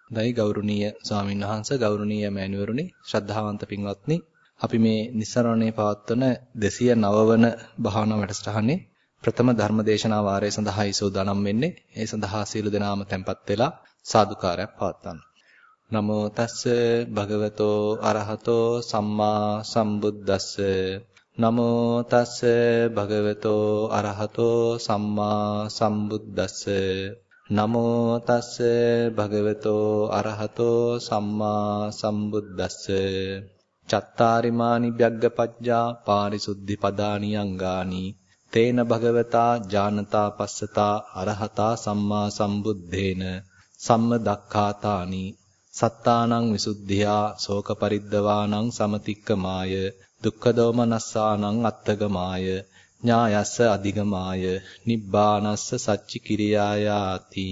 දෛ ගෞරවනීය ස්වාමීන් වහන්සේ ගෞරවනීය මෑණිවරුනි ශ්‍රද්ධාවන්ත පින්වත්නි අපි මේ නිස්සරණේ පවත්වන 209 වන භාවනා වැඩසටහනේ ප්‍රථම ධර්මදේශනා වාරය සඳහායි සූදානම් වෙන්නේ. ඒ සඳහා සියලු දෙනාම tempත් වෙලා සාදුකාරයක් පවත්වන්න. නමෝ තස්ස භගවතෝ අරහතෝ සම්මා සම්බුද්දස්ස නමෝ තස්ස භගවතෝ අරහතෝ සම්මා සම්බුද්දස්ස නමෝ තස්ස භගවතෝ අරහතෝ සම්මා සම්බුද්දස්ස චත්තාරිමානි භග්ගපජ්ජා පාරිසුද්ධි පදානි අංගානි තේන භගවතා ඥානතා පස්සතා අරහතා සම්මා සම්බුද්දේන සම්මදක්ඛාතානි සත්තානං විසුද්ධියා ශෝක පරිද්දවානං සමතික්කමාය දුක්ඛ දෝමනස්සානං අත්තගමාය ඥායස්ස අධිගමාය නිබ්බානස්ස සච්චි කිරියායාති.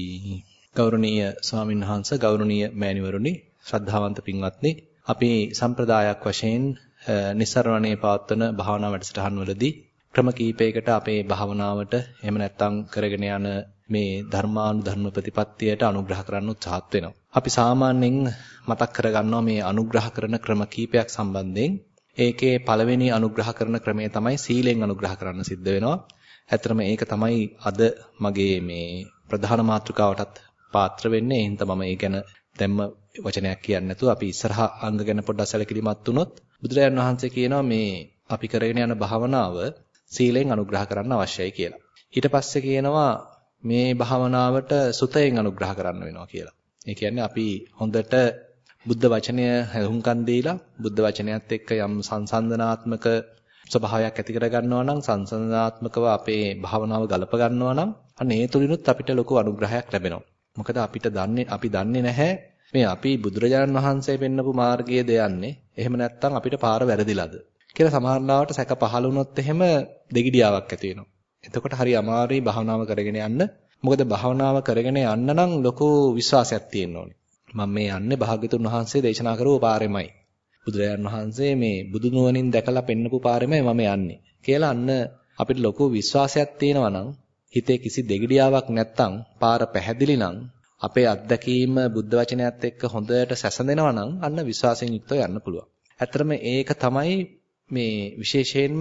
ගෞරවනීය ස්වාමීන් වහන්සේ ගෞරවනීය මෑණිවරුනි ශ්‍රද්ධාවන්ත පින්වත්නි අපි සම්ප්‍රදායක් වශයෙන් නිස්සරණේ පවත්වන භාවනා වැඩසටහන් වලදී ක්‍රම කීපයකට අපේ භාවනාවට එහෙම නැත්නම් කරගෙන යන මේ ධර්මානුධර්ම ප්‍රතිපත්තියට අනුග්‍රහ කරන්න උත්සාහත් වෙනවා. අපි සාමාන්‍යයෙන් මතක් කරගන්නවා මේ අනුග්‍රහ කරන ක්‍රම කීපයක් සම්බන්ධයෙන්. ඒකේ පළවෙනි අනුග්‍රහ කරන ක්‍රමය තමයි සීලෙන් අනුග්‍රහ කරන්න සිද්ධ වෙනවා. ඇත්තටම ඒක තමයි අද මගේ මේ ප්‍රධාන මාතෘකාවටත් පාත්‍ර වෙන්නේ. එහෙනම් මම ඒ ගැන දැම්ම වචනයක් කියන්නේ නැතුව අපි ඉස්සරහා අංග ගැන පොඩ්ඩක් සැලකිලිමත් වුණොත් බුදුරජාණන් වහන්සේ කියනවා මේ අපි කරගෙන යන භාවනාව සීලෙන් අනුග්‍රහ කරන්න අවශ්‍යයි කියලා. ඊට පස්සේ කියනවා මේ භාවනාවට සුතයෙන් අනුග්‍රහ කරන්න වෙනවා කියලා. ඒ කියන්නේ අපි හොඳට බුද්ධ වචනය හඳුන්කන් දීලා බුද්ධ වචනයත් එක්ක යම් සංසන්දනාත්මක ස්වභාවයක් ඇති කර ගන්නවා නම් සංසන්දනාත්මකව අපේ භාවනාව ගලප ගන්නවා නම් අන්න ඒ තුලිනුත් අපිට ලොකු අනුග්‍රහයක් ලැබෙනවා. මොකද අපි දන්නේ නැහැ මේ අපි බුදුරජාණන් වහන්සේ පෙන්නපු මාර්ගයේද යන්නේ එහෙම නැත්නම් අපිට පාර වැරදිලාද කියලා සමහරවිට සැක පහළ වුණොත් එහෙම දෙගිඩියාවක් ඇති වෙනවා. එතකොට හරි අමාරුයි භාවනාව කරගෙන යන්න. මොකද භාවනාව කරගෙන යන්න නම් ලොකු විශ්වාසයක් තියෙන්න ඕනේ. මම මේ යන්නේ භාග්‍යතුන් වහන්සේ දේශනා කරපු පාරෙමයි. බුදුරජාණන් වහන්සේ මේ බුදු නුවණින් දැකලා පෙන්නපු පාරෙමයි මම යන්නේ කියලා අන්න අපිට ලොකු විශ්වාසයක් තියෙනවා නම් හිතේ කිසි දෙගිඩියාවක් නැත්තම් පාර පැහැදිලි නම් අපේ අත්දැකීම බුද්ධ වචනයත් එක්ක හොඳට සැසඳෙනවා නම් අන්න විශ්වාසයෙන් යුක්තව යන්න පුළුවන්. ඇත්තටම ඒක තමයි මේ විශේෂයෙන්ම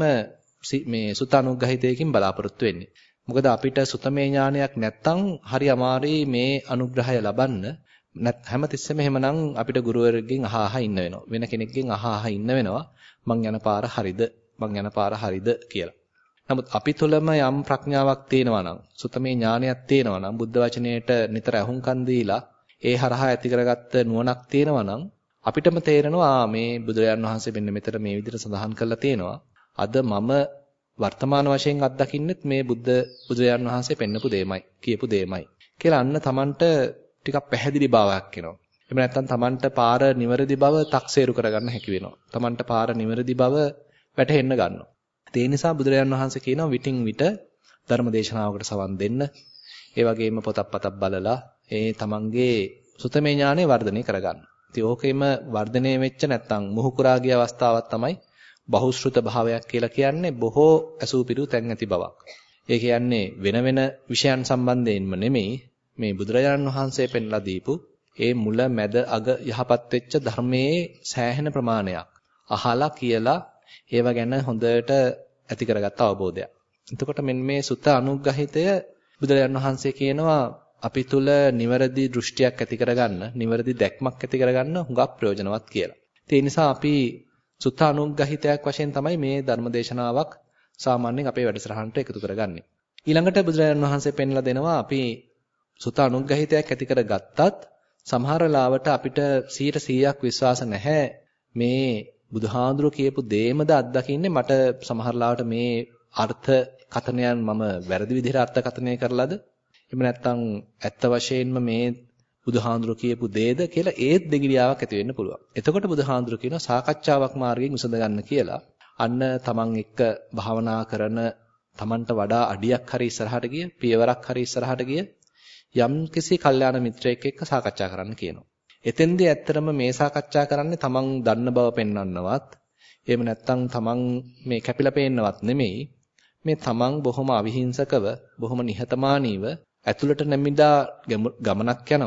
මේ සුතානුග්‍රහිතයකින් බලාපොරොත්තු වෙන්නේ. මොකද අපිට සුතමේ ඥානයක් නැත්තම් හරි අමාරුයි මේ අනුග්‍රහය ලබන්න. හැමතිස්සෙම එහෙමනම් අපිට ගුරුවරයෙක්ගෙන් අහහා ඉන්න වෙනවා. වෙන කෙනෙක්ගෙන් අහහා ඉන්න වෙනවා. මං යන පාර හරිද? මං යන පාර හරිද කියලා. නමුත් අපි තුළම යම් ප්‍රඥාවක් තියෙනවා නම්, සුතමේ ඥානයක් තියෙනවා නම්, බුද්ධ වචනයට නිතර අහුම්කන් දීලා ඒ හරහා ඇති කරගත්ත නුවණක් තියෙනවා නම් අපිටම තේරෙනවා මේ බුදුරජාණන් වහන්සේ මෙන්න මෙතන මේ විදිහට සඳහන් කරලා තියෙනවා. අද මම වර්තමාන වශයෙන් අත්දකින්නෙත් මේ බුදුරජාණන් වහන්සේ පෙන්නපු දෙයමයි, කියපු දෙයමයි කියලා අන්න Tamanට ටිකක් පැහැදිලි බවක් එනවා. එහෙම නැත්නම් Tamanට පාර නිවැරදි බව තක්සේරු කරගන්න හැකි වෙනවා. Tamanට පාර නිවැරදි බව වැටහෙන්න ගන්නවා. ඒ නිසා බුදුරජාණන් වහන්සේ කියනවා විටින් විට ධර්ම දේශනාවකට සවන් දෙන්න. ඒ වගේම පොතක් බලලා ඒ Tamanගේ සුතමේ ඥානෙ වර්ධනය කරගන්න. ඉතින් ඕකෙම වර්ධනය වෙච්ච නැත්නම් මුහුකුරා ගිය අවස්ථාවක් තමයි බහුශ්‍රුත භාවයක් කියලා කියන්නේ බොහෝ අසූපිරු තැන් ඇති බවක්. ඒ කියන්නේ වෙන වෙන විෂයන් සම්බන්ධයෙන්ම නෙමෙයි මේ බුදුරජාණන් වහන්සේ පෙන්ලා දීපු ඒ මුල මැද අග යහපත් වෙච්ච ධර්මයේ සෑහෙන ප්‍රමාණයක් අහලා කියලා ඒව ගැන හොඳට ඇති කරගත්ත අවබෝධයක්. එතකොට මෙන්න මේ සුත අනුග්‍රහිතය බුදුරජාණන් වහන්සේ කියනවා අපි තුල නිවැරදි දෘෂ්ටියක් ඇති කරගන්න, නිවැරදි දැක්මක් ඇති කරගන්න හුඟක් ප්‍රයෝජනවත් කියලා. ඒ නිසා අපි සුත අනුග්‍රහිතයක් වශයෙන් තමයි මේ ධර්මදේශනාවක් සාමාන්‍යයෙන් අපේ වැඩසටහනට එකතු කරගන්නේ. ඊළඟට බුදුරජාණන් වහන්සේ පෙන්ලා දෙනවා අපි සුත අනුග්‍රහිතයක් ඇති කරගත්තත් සමහර ලාවට අපිට 100% විශ්වාස නැහැ මේ බුදුහාඳුර කියපු දේමද අත්දකින්නේ මට සමහර ලාවට මේ අර්ථ කතනයන් මම වැරදි විදිහට අර්ථ කතනය කරලාද එහෙම නැත්නම් ඇත්ත වශයෙන්ම මේ බුදුහාඳුර කියපු දේද කියලා ඒත් දෙගිඩියාවක් ඇති වෙන්න පුළුවන්. එතකොට බුදුහාඳුර කියනවා සාකච්ඡාවක් මාර්ගයෙන් විසඳ ගන්න කියලා. අන්න තමන් එක්ක භාවනා කරන තමන්ට වඩා අඩියක් හරි ඉස්සරහට ගිය, පියවරක් හරි ඉස්සරහට ගිය යම්කිසි කල්යාණ මිත්‍රයෙක් එක්ක සාකච්ඡා කරන්න කියනවා. එතෙන්දී ඇත්තටම මේ සාකච්ඡා කරන්නේ තමන් දන්න බව පෙන්වන්නවත්, එහෙම නැත්නම් තමන් මේ කැපිලා පේන්නවත් නෙමෙයි. මේ තමන් බොහොම අවිහිංසකව, බොහොම නිහතමානීව ඇතුළට නැමිලා ගමනක් යනවා.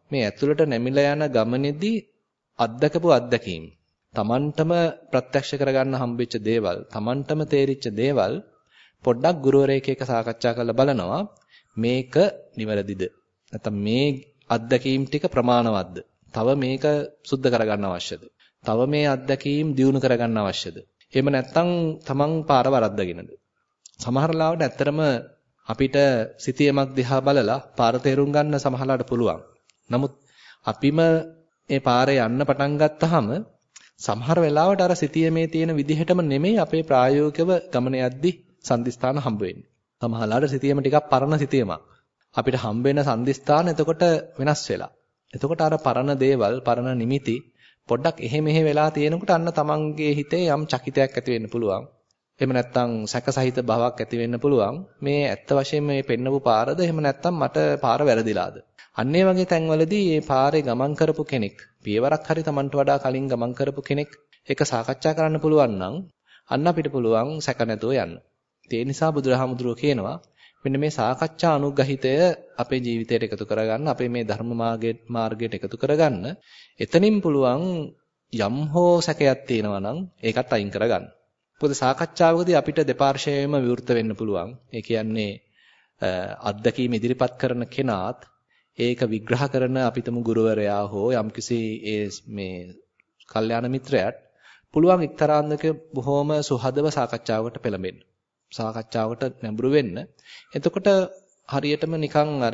මේ ඇතුළට නැමිලා යන ගමනේදී අත්දකපු අත්දැකීම් තමන්ටම ප්‍රත්‍යක්ෂ කරගන්න හම්බෙච්ච දේවල් තමන්ටම තේරිච්ච දේවල් පොඩ්ඩක් ගුරුවරයෙක් එක්ක සාකච්ඡා කරලා බලනවා මේක නිවැරදිද නැත්නම් මේ අත්දැකීම් ටික ප්‍රමාණවත්ද තව මේක සුද්ධ කරගන්න අවශ්‍යද තව මේ අත්දැකීම් දියුණු කරගන්න අවශ්‍යද එහෙම නැත්නම් තමන් පාර වරද්දගෙනද සමහර ලාවට ඇත්තරම අපිට සිතියමක් දිහා බලලා පාර තේරුම් ගන්න සමහරලාට පුළුවන් නමුත් අපිම මේ පාරේ යන්න පටන් ගත්තාම සමහර වෙලාවට අර සිතියමේ තියෙන විදිහටම නෙමෙයි අපේ ප්‍රායෝගිකව ගමන යද්දි සම්දිස්ථාන හම්බ වෙන්නේ. සමහරලාට සිතියම ටිකක් පරණ සිතියමක්. අපිට හම්බ වෙන සම්දිස්ථාන එතකොට වෙනස් වෙලා. එතකොට අර පරණ දේවල්, පරණ නිමිති පොඩ්ඩක් එහෙ මෙහෙ වෙලා තියෙනකොට අන්න තමන්ගේ හිතේ යම් චකිතයක් ඇති වෙන්න පුළුවන්. එහෙම නැත්නම් සැකසහිත බවක් ඇති වෙන්න පුළුවන්. මේ ඇත්ත වශයෙන්ම මේ පෙන්නපු පාරද එහෙම නැත්නම් මට පාර වැරදිලාද? අන්න ඒ වගේ තැන්වලදී මේ පාරේ ගමන් කරපු කෙනෙක් පියවරක් හරි Tamanට වඩා කලින් ගමන් කරපු කෙනෙක් එක සාකච්ඡා කරන්න පුළුවන් නම් අන්න අපිට පුළුවන් සැක නැතුව යන්න. ඒ නිසා බුදුරහමඳුරෝ කියනවා මෙන්න මේ සාකච්ඡා අනුග්‍රහිතය අපේ ජීවිතයට එකතු කරගන්න අපේ මේ ධර්ම මාර්ගයට එකතු කරගන්න එතනින් පුළුවන් යම් හෝ සැකයක් තියෙනවා නම් ඒකත් අයින් කරගන්න. මොකද සාකච්ඡාවකදී අපිට දෙපාර්ශ්වයෙන්ම විවෘත වෙන්න පුළුවන්. ඒ කියන්නේ අත්දැකීම් ඉදිරිපත් කරන කෙනාත් ඒක විග්‍රහ කරන අපිටම ගුරුවරයා හෝ යම්කිසි මේ කල්යාණ මිත්‍රයාට පුළුවන් එක්තරාන්දක බොහොම සුහදව සාකච්ඡාවකට පෙළඹෙන්න. සාකච්ඡාවකට නැඹුරු වෙන්න. එතකොට හරියටම නිකන් අර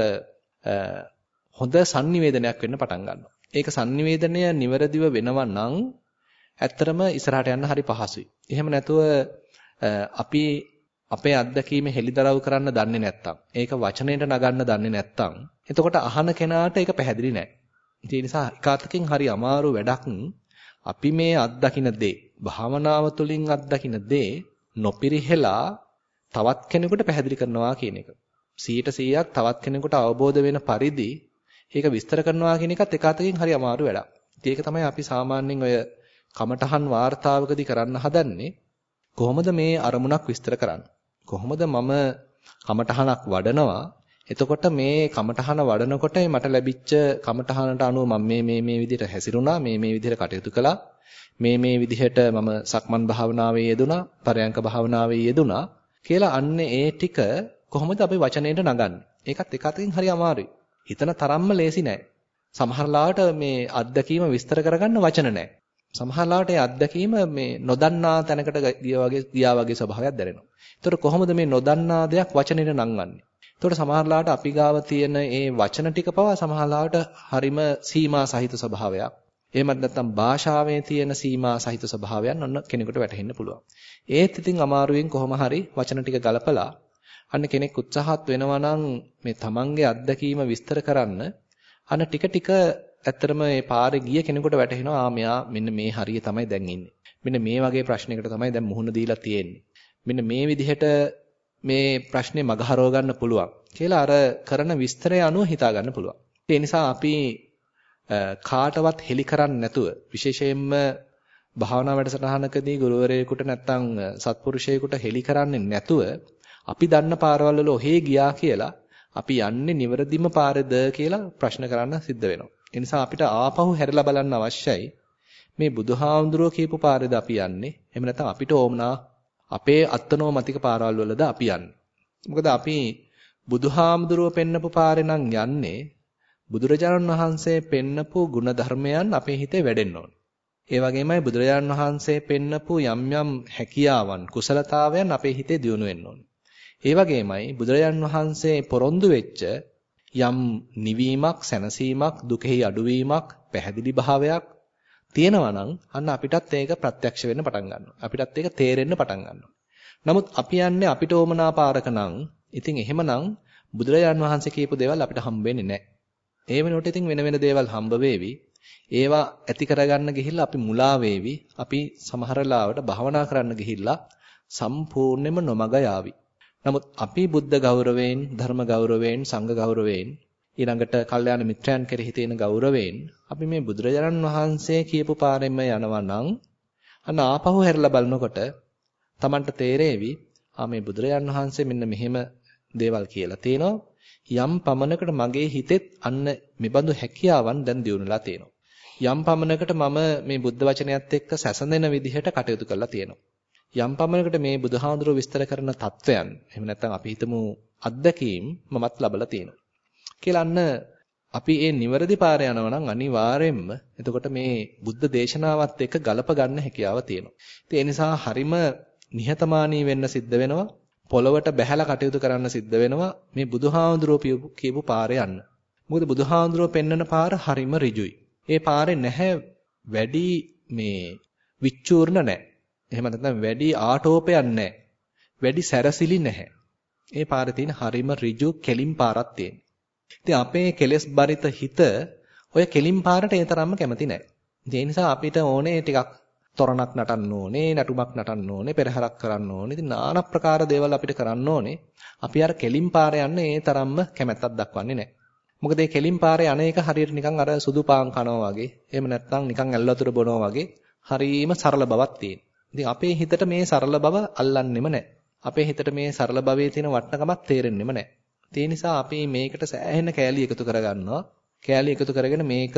හොඳ sannivedanayak වෙන්න පටන් ගන්නවා. ඒක sannivedanaya නිවැරදිව වෙනවා නම් ඇත්තරම ඉස්සරහට යන්න හරි පහසුයි. එහෙම නැතුව අපි අපේ අත්දැකීම හෙලිදරව් කරන්න දන්නේ නැත්තම් ඒක වචනයට නගන්න දන්නේ නැත්තම් එතකොට අහන කෙනාට ඒක පැහැදිලි නැහැ. ඒ නිසා එකාතකින් හරි අමාරු වැඩක් අපි මේ අත්දකින්න දේ භාවනාව තුළින් අත්දකින්න දේ නොපිරිහෙලා තවත් කෙනෙකුට පැහැදිලි කරනවා කියන එක. 100%ක් තවත් කෙනෙකුට අවබෝධ වෙන පරිදි ඒක විස්තර කරනවා කියන එකත් එකාතකින් හරි අමාරු වැඩක්. ඒක තමයි අපි සාමාන්‍යයෙන් ඔය කමඨහන් වාර්තාවකදී කරන්න හදන්නේ. කොහොමද මේ අරමුණක් විස්තර කරන්නේ? කොහොමද මම කමඨහනක් වඩනවා? එතකොට මේ කමඨහන වඩනකොට මට ලැබිච්ච කමඨහනට අනුව මම මේ විදිහට හැසිරුණා, මේ විදිහට කටයුතු කළා, මේ විදිහට මම සක්මන් භාවනාවේ යෙදුණා, පරයන්ක භාවනාවේ යෙදුණා කියලා අන්න ඒ ටික කොහොමද අපි වචනයට නගන්නේ? ඒකත් එකතකින් හරි අමාරුයි. හිතන තරම්ම ලේසි නෑ. සමහර ලාවට මේ අත්දැකීම විස්තර කරගන්න වචන නෑ. සමහර ලාවට ඒ අත්දැකීම මේ නොදන්නා තැනකට ගියා වගේ ස්වභාවයක් දැනෙනවා. ඒතකොට කොහොමද මේ නොදන්නා දෙයක් වචනෙට නංවන්නේ? ඒතකොට සමහර ලාවට අපි ගාව තියෙන ඒ වචන ටික පවා සමහර ලාවට හරිම සීමා සහිත ස්වභාවයක්. එහෙමත් නැත්නම් භාෂාවේ තියෙන සීමා සහිත ස්වභාවයන් ඔන්න කෙනෙකුට වැටහෙන්න පුළුවන්. ඒත් ඉතින් අමාරුවෙන් කොහොම හරි වචන ටික ගලපලා අන්න කෙනෙක් උත්සාහත් වෙනවා නම් මේ තමන්ගේ අත්දැකීම විස්තර කරන්න අන්න ටික ටික ඇත්තටම මේ පාරේ ගිය කෙනෙකුට වැටහෙනවා මෙයා මෙන්න මේ හරිය තමයි දැන් ඉන්නේ. මෙන්න මේ වගේ ප්‍රශ්නයකට තමයි දැන් මුහුණ දීලා තියෙන්නේ. මෙන්න මේ විදිහට මේ ප්‍රශ්නේ මගහරව ගන්න පුළුවන් කියලා අර කරන විස්තරය අනුව හිතා ගන්න පුළුවන්. ඒ නිසා අපි කාටවත් හෙලි කරන්නේ නැතුව විශේෂයෙන්ම භාවනා වැඩසටහනකදී ගුරුවරයෙකුට නැත්නම් සත්පුරුෂයෙකුට හෙලි කරන්නේ නැතුව අපි දන්න පාරවල් වල ඔහේ ගියා කියලා අපි යන්නේ නිවැරදිම පාරේද කියලා ප්‍රශ්න කරන්න සිද්ධ වෙනවා. ඒ නිසා අපිට ආපහු හැරිලා බලන්න අවශ්‍යයි. මේ බුදුහාමුදුරුවෝ කියපු පාරේද අපි යන්නේ? එහෙම නැත්නම් අපිට ඕමනා අපේ අත්නෝමතික පාරවල් වලද අපි යන්නේ? මොකද අපි බුදුහාමුදුරුවෝ පෙන්නපු පාරේ නම් යන්නේ බුදුරජාණන් වහන්සේ පෙන්නපු ගුණ ධර්මයන් අපේ හිතේ වැඩෙන්න ඕනේ. ඒ වගේමයි බුදුරජාණන් වහන්සේ පෙන්නපු යම් යම් හැකියාවන් කුසලතාවයන් අපේ හිතේ දියුණු වෙන්න ඕනේ. ඒ වගේමයි බුදුරජාණන් වහන්සේ පොරොන්දු වෙච්ච යම් නිවීමක්, සැනසීමක්, දුකෙහි අඩුවීමක්, පැහැදිලි භාවයක් තියෙනවා නම් අන්න අපිටත් ඒක ප්‍රත්‍යක්ෂ වෙන්න පටන් ගන්නවා. අපිටත් ඒක තේරෙන්න පටන් ගන්නවා. නමුත් අපි යන්නේ අපිට ඕමනා පාරක නම් ඉතින් එහෙමනම් බුදුරජාණන් වහන්සේ කියපු දේවල් අපිට හම්බ වෙන්නේ නැහැ. ඒ වෙනකොට ඉතින් වෙන වෙන දේවල් හම්බ වෙවි. ඒවා ඇති කරගන්න ගිහිල්ලා අපි මුලා වෙවි. අපි සමහර ලාවට භවනා කරන්න ගිහිල්ලා සම්පූර්ණයෙන්ම නොමග යාවි. නමුත් අපි බුද්ධ ගෞරවයෙන්, ධර්ම ගෞරවයෙන්, සංඝ ගෞරවයෙන්, ඊළඟට කල්යාණ මිත්‍රයන් කෙරෙහි තියෙන ගෞරවයෙන් අපි මේ බුදුරජාණන් වහන්සේ කියපු පාරෙන්ම යනවා නම් අන්න ආපහු හැරිලා බලනකොට Tamanට තේරෙවි මේ බුදුරජාණන් වහන්සේ මෙන්න මෙහෙම දේවල් කියලා තියෙනවා. යම් පමණකට මගේ හිතෙත් අන්න මෙබඳු හැකියාවන් දැන් දියුණුලා තියෙනවා. යම් පමණකට මම මේ බුද්ධ වචනයත් එක්ක සැසඳෙන විදිහට කටයුතු කරලා තියෙනවා. යම් පමණකට මේ බුදුහාඳුරෝ විස්තර කරන தත්වයන් එහෙම නැත්නම් අපි හිතමු අත්දැකීම් මමත් ලබලා තියෙනවා. කියලා අන්න අපි මේ නිවැරදි පාරේ යනවා නම් අනිවාර්යෙන්ම එතකොට මේ බුද්ධ දේශනාවත් එක්ක ගලප ගන්න හැකියාව තියෙනවා. ඉතින් ඒ නිසා හරිම නිහතමානී වෙන්න සිද්ධ වෙනවා. පොළවට බැහැලා කටයුතු කරන්න සිද්ධ වෙනවා මේ බුදුහාඳුරෝ කියපු පාරේ යන්න. මොකද බුදුහාඳුරෝ පෙන්වන පාර හරිම ඍජුයි. ඒ පාරේ නැහැ වැඩි මේ විචූර්ණ නැහැ. එහෙම නැත්නම් වැඩි ආටෝපයක් නැහැ. වැඩි සැරසිලි නැහැ. ඒ පාරේ තියෙන හරිම ඍජු කෙලින් පාරක් තියෙනවා. ඉතින් අපේ කෙලෙස් බරිත හිත ඔය කෙලින් පාරට ඒ තරම්ම කැමති නැහැ. ඒ නිසා අපිට ඕනේ ටිකක් තොරණක් නටන්න ඕනේ, නටුමක් නටන්න ඕනේ, පෙරහැරක් කරන්න ඕනේ. ඉතින් নানা ප්‍රකාර දේවල් අපිට කරන්න ඕනේ. අපි අර කෙලින් පාරේ යන්න ඒ තරම්ම කැමැත්තක් දක්වන්නේ නැහැ. මොකද මේ කෙලින් පාරේ යන එක හරියට නිකන් අර සුදු පාන් කනවා වගේ, එහෙම නැත්නම් නිකන් ඇල් වතුර බොනවා වගේ හරීම සරල බවක් තියෙන. ඉතින් අපේ හිතට මේ සරල බව අල්ලන්නෙම නැහැ. අපේ හිතට මේ සරල භවයේ තියෙන වටිනකමක් තේරෙන්නෙම නැහැ. ඒ නිසා අපි මේකට සෑහෙන කෑලි එකතු කරගන්නවා. කෑලි එකතු කරගෙන මේක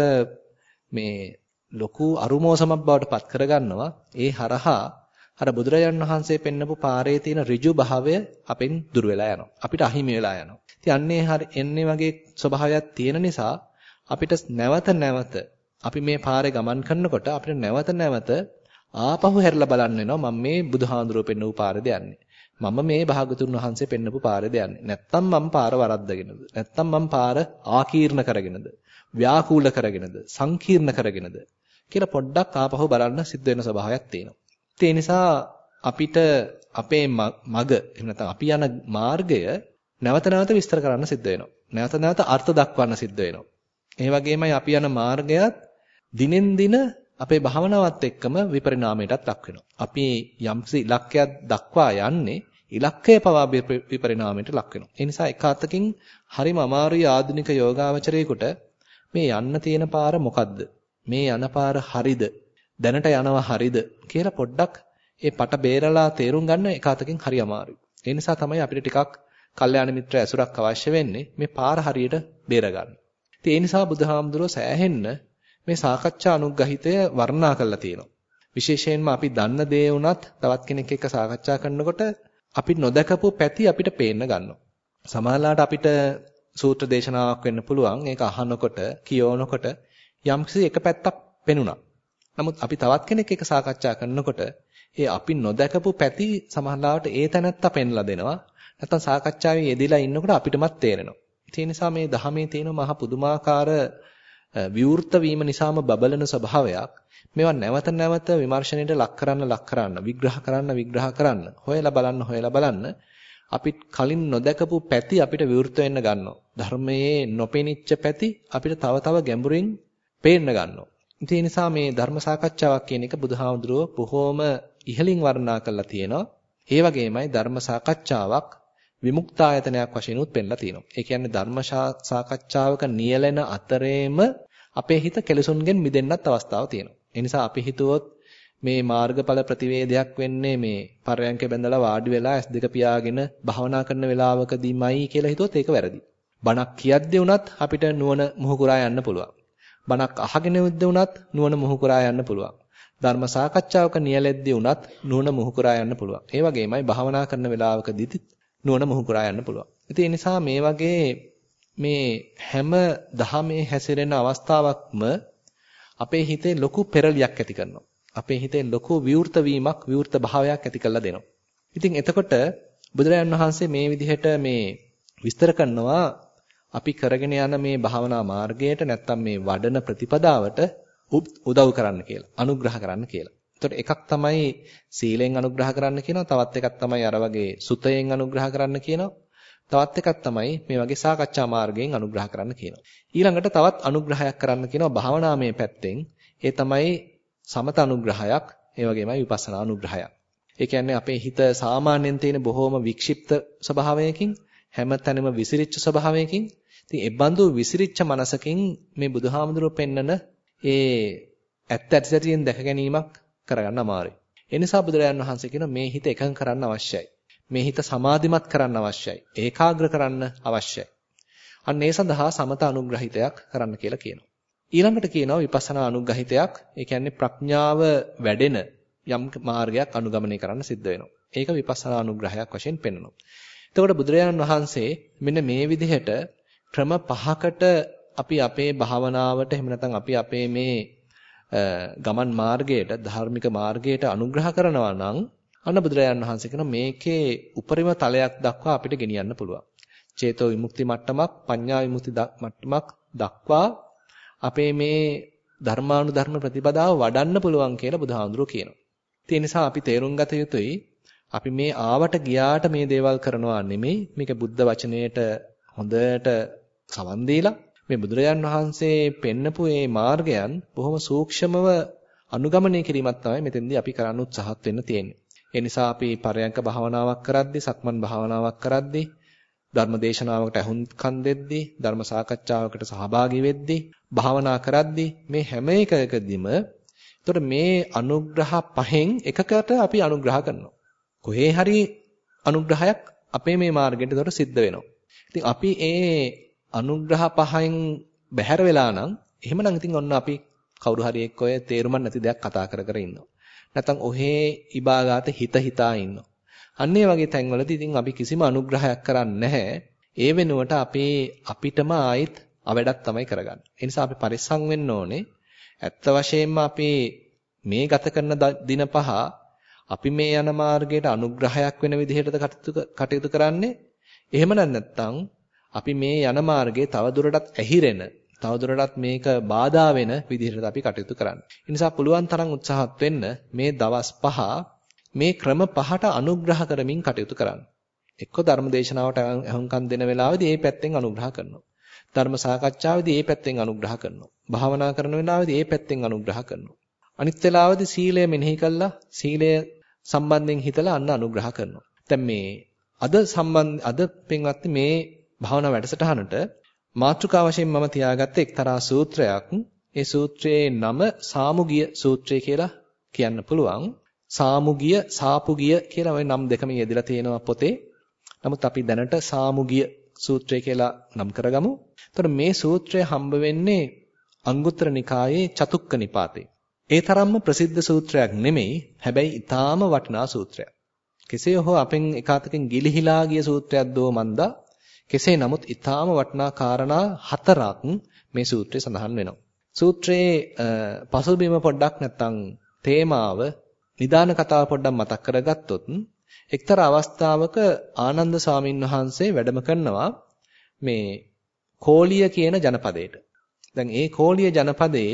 මේ ලොකු අරුමෝසමක් බවට පත් කරගන්නවා. ඒ හරහා අර බුදුරජාණන් වහන්සේ පෙන්නපු පාරේ තියෙන ඍජු භාවය අපෙන් දුර වෙලා යනවා. අපිට අහිමි වෙලා යනවා. ඉතින් අන්නේ එන්නේ වගේ ස්වභාවයක් තියෙන නිසා අපිට නැවත නැවත අපි මේ පාරේ ගමන් කරනකොට අපිට නැවත නැවත ආපහු හැරිලා බලන්න වෙනවා මම මේ බුදුහාඳුරෝ පෙන්නපු පාරේද යන්නේ. මම මේ භාගතුන් වහන්සේ පෙන්නපු පාරේද යන්නේ. නැත්තම් මම පාර වරද්දගෙනද? නැත්තම් මම පාර ආකීර්ණ කරගෙනද? ව්‍යාකූල කරගෙනද? සංකීර්ණ කරගෙනද? කියලා පොඩ්ඩක් ආපහු බලන්න සිද්ධ වෙන ස්වභාවයක් තියෙනවා. ඒ නිසා අපිට අපේ මග එහෙම නැත්නම් අපි යන මාර්ගය නැවත නැවත විස්තර කරන්න සිද්ධ වෙනවා. නැවත නැවත අර්ථ දක්වන්න සිද්ධ වෙනවා. ඒ වගේමයි අපි යන මාර්ගයත් දිනෙන් දින අපේ භාවනාවත් එක්කම විපරිණාමයටත් ලක් වෙනවා. අපි යම්කිසි ඉලක්කයක් දක්වා යන්නේ ඉලක්කය පවා විපරිණාමයට ලක් වෙනවා. ඒ නිසා එක අතකින් හරිම අමාරුයි ආධුනික යෝගාවචරයේකට මේ යන්න තියෙන පාර මොකද්ද? මේ යන පාර හරිද? දැනට යනවා හරිද කියලා පොඩ්ඩක් ඒ පට බේරලා තේරුම් ගන්න එක අතකින් හරි අමාරුයි. ඒ නිසා තමයි අපිට ටිකක් කල්යාණ මිත්‍ර ඇසුරක් අවශ්‍ය වෙන්නේ මේ පාර හරියට බේර ගන්න. ඉතින් ඒ නිසා බුදුහාමුදුරුවෝ සෑහෙන්න මේ සාකච්ඡා අනුග්‍රහිතය වර්ණනා කරලා තියෙනවා. විශේෂයෙන්ම අපි දන්න දේ වුණත් තවත් කෙනෙක් එක්ක සාකච්ඡා කරනකොට අපි නොදකපු පැති අපිට පේන්න ගන්නවා. සමහරවිට අපිට සූත්‍ර දේශනාවක් වෙන්න පුළුවන්. ඒක අහනකොට, කියවනකොට යම්කිසි එක පැත්තක් පෙනුණා. නමුත් අපි තවත් කෙනෙක් එක්ක සාකච්ඡා කරනකොට ඒ අපි නොදකපු පැති සමහරවිට ඒ තැනත්තා පෙන්ලා දෙනවා. නැත්තම් සාකච්ඡාවේ යෙදিলা ඉන්නකොට අපිටමත් තේරෙනවා. ඒ නිසා මේ ධහමේ තියෙන මහ පුදුමාකාර විවෘත වීම නිසාම බබලන ස්වභාවයක්. මේවා නැවත නැවත විමර්ශනයට ලක් කරන්න විග්‍රහ කරන්න හොයලා බලන්න අපි කලින් නොදකපු පැති අපිට විවෘත වෙන්න ගන්නවා. ධර්මයේ නොපෙනිච්ච පැති අපිට තව ගැඹුරින් පේන්න ගන්නවා. ඒ නිසා මේ ධර්ම සාකච්ඡාවක් කියන එක බුදුහාමුදුරුවෝ බොහොම ඉහළින් වර්ණනා කරලා තියෙනවා. ඒ වගේමයි ධර්ම සාකච්ඡාවක් විමුක්තායතනයක් වශයෙන් උත් පෙන්නලා තියෙනවා. ඒ කියන්නේ ධර්ම සාකච්ඡාවක නියැලෙන අතරේම අපේ හිත කෙලසුන්ගෙන් මිදෙන්නත් අවස්ථාවක් තියෙනවා. ඒ නිසා අපි හිතුවොත් මේ මාර්ගඵල ප්‍රතිවේදයක් වෙන්නේ මේ පරයන්ක බැඳලා වාඩි වෙලා S2 පියාගෙන භාවනා කරන වෙලාවකදීමයි කියලා හිතුවොත් ඒක වැරදි. බණක් කියද්දී වුණත් අපිට නුවණ මුහුකුරා යන්න පුළුවන්. බණක් අහගෙන ඉද්දී වුණත් නුවණ මුහුකුරා යන්න පුළුවන්. ධර්ම සාකච්ඡාවක නියැලෙද්දී වුණත් නුවණ මුහුකුරා යන්න පුළුවන්. ඒ වගේමයි භාවනා කරන වෙලාවකදීත් නුවණ මුහුකුරා යන්න පුළුවන්. ඉතින් ඒ නිසා මේ වගේ මේ හැම දහමේ හැසිරෙන අවස්ථාවක්ම අපේ හිතේ ලොකු පෙරලියක් ඇති කරනවා. අපේ හිතේ ලොකු විවෘත වීමක්, විවෘත භාවයක් ඇති කරලා දෙනවා. ඉතින් එතකොට බුදුරජාණන් වහන්සේ මේ විදිහට මේ විස්තර කරනවා අපි කරගෙන යන මේ භාවනා මාර්ගයට නැත්තම් මේ වඩන ප්‍රතිපදාවට උදව් කරන්න කියලා, අනුග්‍රහ කරන්න කියලා. එතකොට එකක් තමයි සීලෙන් අනුග්‍රහ කරන්න කියනවා, තවත් එකක් තමයි අර වගේ සුතයෙන් අනුග්‍රහ කරන්න කියනවා. තවත් එකක් තමයි මේ වගේ සාකච්ඡා මාර්ගයෙන් අනුග්‍රහ කරන්න කියනවා. ඊළඟට තවත් අනුග්‍රහයක් කරන්න කියනවා භාවනාමය පැත්තෙන්. ඒ තමයි සමත අනුග්‍රහයක්, ඒ වගේමයි විපස්සනා අනුග්‍රහයක්. ඒ කියන්නේ අපේ හිත සාමාන්‍යයෙන් තියෙන බොහොම වික්ෂිප්ත ස්වභාවයකින්, හැමතැනම විසිරිච්ච ස්වභාවයකින්, ඉතින් ඒ බඳු විසිරිච්ච මනසකින් මේ බුදුහාමුදුරුවෝ පෙන්නන ඒ ඇත්ත ඇතිසැටියෙන් දැක ගැනීමක් කරගන්න අමාරුයි. ඒ නිසා බුදුරජාණන් වහන්සේ කියන මේ හිත එකඟ කරන්න අවශ්‍යයි. මේ හිත සමාධිමත් කරන්න අවශ්‍යයි. ඒකාග්‍ර කරන්න අවශ්‍යයි. අන්න ඒ සඳහා සමත අනුග්‍රහිතයක් කරන්න කියලා කියනවා. ඊළඟට කියනවා විපස්සනා අනුග්‍රහිතයක්. ඒ කියන්නේ ප්‍රඥාව වැඩෙන යම් මාර්ගයක් අනුගමනය කරන්න සිද්ධ වෙනවා. ඒක විපස්සනා අනුග්‍රහයක් වශයෙන් පෙන්වනවා. එතකොට බුදුරජාණන් වහන්සේ මෙන්න මේ විදිහට ක්‍රම 5කට අපි අපේ භාවනාවට එහෙම නැත්නම් අපි අපේ මේ ගමන් මාර්ගයට ධාර්මික මාර්ගයට අනුග්‍රහ කරනවා නම් අන්න බුදුරජාණන් වහන්සේ කියන මේකේ උපරිම තලයක් දක්වා අපිට ගෙනියන්න පුළුවන්. චේතෝ විමුක්ති මට්ටමක්, පඤ්ඤා විමුක්ති මට්ටමක් දක්වා අපේ මේ ධර්මානුධර්ම ප්‍රතිපදාව වඩන්න පුළුවන් කියලා බුදුහාඳුරෝ කියනවා. ඒ නිසා අපි තේරුම් ගත යුතුයි අපි මේ ආවට ගියාට මේ දේවල් කරනවා නෙමෙයි. මේක බුද්ධ වචනයට හොඳට සවන් දීලා මේ බුදුරජාන් වහන්සේ පෙන්නපු මේ මාර්ගයන් බොහොම සූක්ෂමව අනුගමනය කිරීමක් තමයි මෙතෙන්දී අපි කරන්න උත්සාහත් වෙන්න තියෙන්නේ. ඒ නිසා අපි පරයන්ක භාවනාවක් කරද්දී, සක්මන් භාවනාවක් කරද්දී, ධර්ම දේශනාවකට අහුම්කම් දෙද්දී, ධර්ම සාකච්ඡාවකට සහභාගී වෙද්දී, භාවනා කරද්දී මේ හැම එකකදීම එතකොට මේ අනුග්‍රහ පහෙන් එකකට අපි අනුග්‍රහ කරනවා. කොහේ හරි අනුග්‍රහයක් අපේ මේ මාර්ගයට එතකොට සිද්ධ වෙනවා. ඉතින් අපි ඒ අනුග්‍රහ පහෙන් බැහැර වෙලා නම් එහෙමනම් ඉතින් ඔන්න අපි කවුරු හරි එක්ක ඔය තේරුමක් නැති දෙයක් කතා කර කර ඉන්නවා. නැත්නම් ඔහේ ඉබාගාත හිත හිතා ඉන්නවා. අන්න ඒ වගේ තැන්වලදී ඉතින් අපි කිසිම අනුග්‍රහයක් කරන්නේ නැහැ. ඒ වෙනුවට අපිටම ආයිත් අවඩක් තමයි කරගන්නේ. ඒ නිසා අපි පරිස්සම් වෙන්න ඕනේ. ඇත්ත වශයෙන්ම අපි මේ ගත කරන දින පහ අපි මේ යන මාර්ගයට අනුග්‍රහයක් වෙන විදිහටද කටයුතු කරන්නේ? එහෙම නැත්නම් අපි මේ යන මාර්ගයේ තවදුරටත් ඇහිරෙන, තවදුරටත් මේක බාධා වෙන විදිහට අපි කටයුතු කරන්නේ. ඒ නිසා පුළුවන් තරම් උත්සාහත් වෙන්න මේ දවස් 5 මේ ක්‍රම 5ට අනුග්‍රහ කරමින් කටයුතු කරන්න. එක්ක ධර්ම දේශනාවට අහුම්කම් දෙන වෙලාවෙදී මේ පැත්තෙන් අනුග්‍රහ කරනවා. ධර්ම සාකච්ඡාවේදී මේ පැත්තෙන් අනුග්‍රහ කරනවා. භාවනා කරන වෙලාවෙදී මේ පැත්තෙන් අනුග්‍රහ කරනවා. අනිත් වෙලාවෙදී සීලය මෙනෙහි කළා, සීලය සම්බන්ධයෙන් හිතලා අන්න අනුග්‍රහ කරනවා. දැන් මේ අද පින්වත්නි මේ භාවනා වැඩසටහනට මාතෘකා වශයෙන් මම තියාගත්තේ එක්තරා සූත්‍රයක්. ඒ සූත්‍රයේ නම සාමුගිය සූත්‍රය කියලා කියන්න පුළුවන්. සාමුගිය, සාපුගිය කියලා ওই නම් දෙකම යෙදලා තියෙනවා පොතේ. නමුත් අපි දැනට සාමුගිය සූත්‍රය කියලා නම් කරගමු. එතකොට මේ සූත්‍රය හම්බ වෙන්නේ අංගුත්තර නිකායේ චතුක්ක නිපාතේ. ඒ තරම්ම ප්‍රසිද්ධ සූත්‍රයක් නෙමෙයි. හැබැයි ඊටාම වටිනා සූත්‍රයක්. කෙසේ හෝ අපෙන් එකාතකින් ගිලිහිලා ගිය සූත්‍රයක් දෝ මන්දා. කෙසේ නමුත් ඊටාම වටිනා කාරණා 4ක් මේ සූත්‍රයේ සඳහන් වෙනවා. සූත්‍රයේ පසුබිම පොඩ්ඩක් නැත්තම් තේමාව නිදාන කතාව පොඩ්ඩක් මතක් කරගත්තොත් එක්තරා අවස්ථාවක ආනන්ද ස්වාමින් වහන්සේ වැඩම කරනවා මේ කෝලිය කියන ජනපදයට. දැන් ඒ කෝලිය ජනපදයේ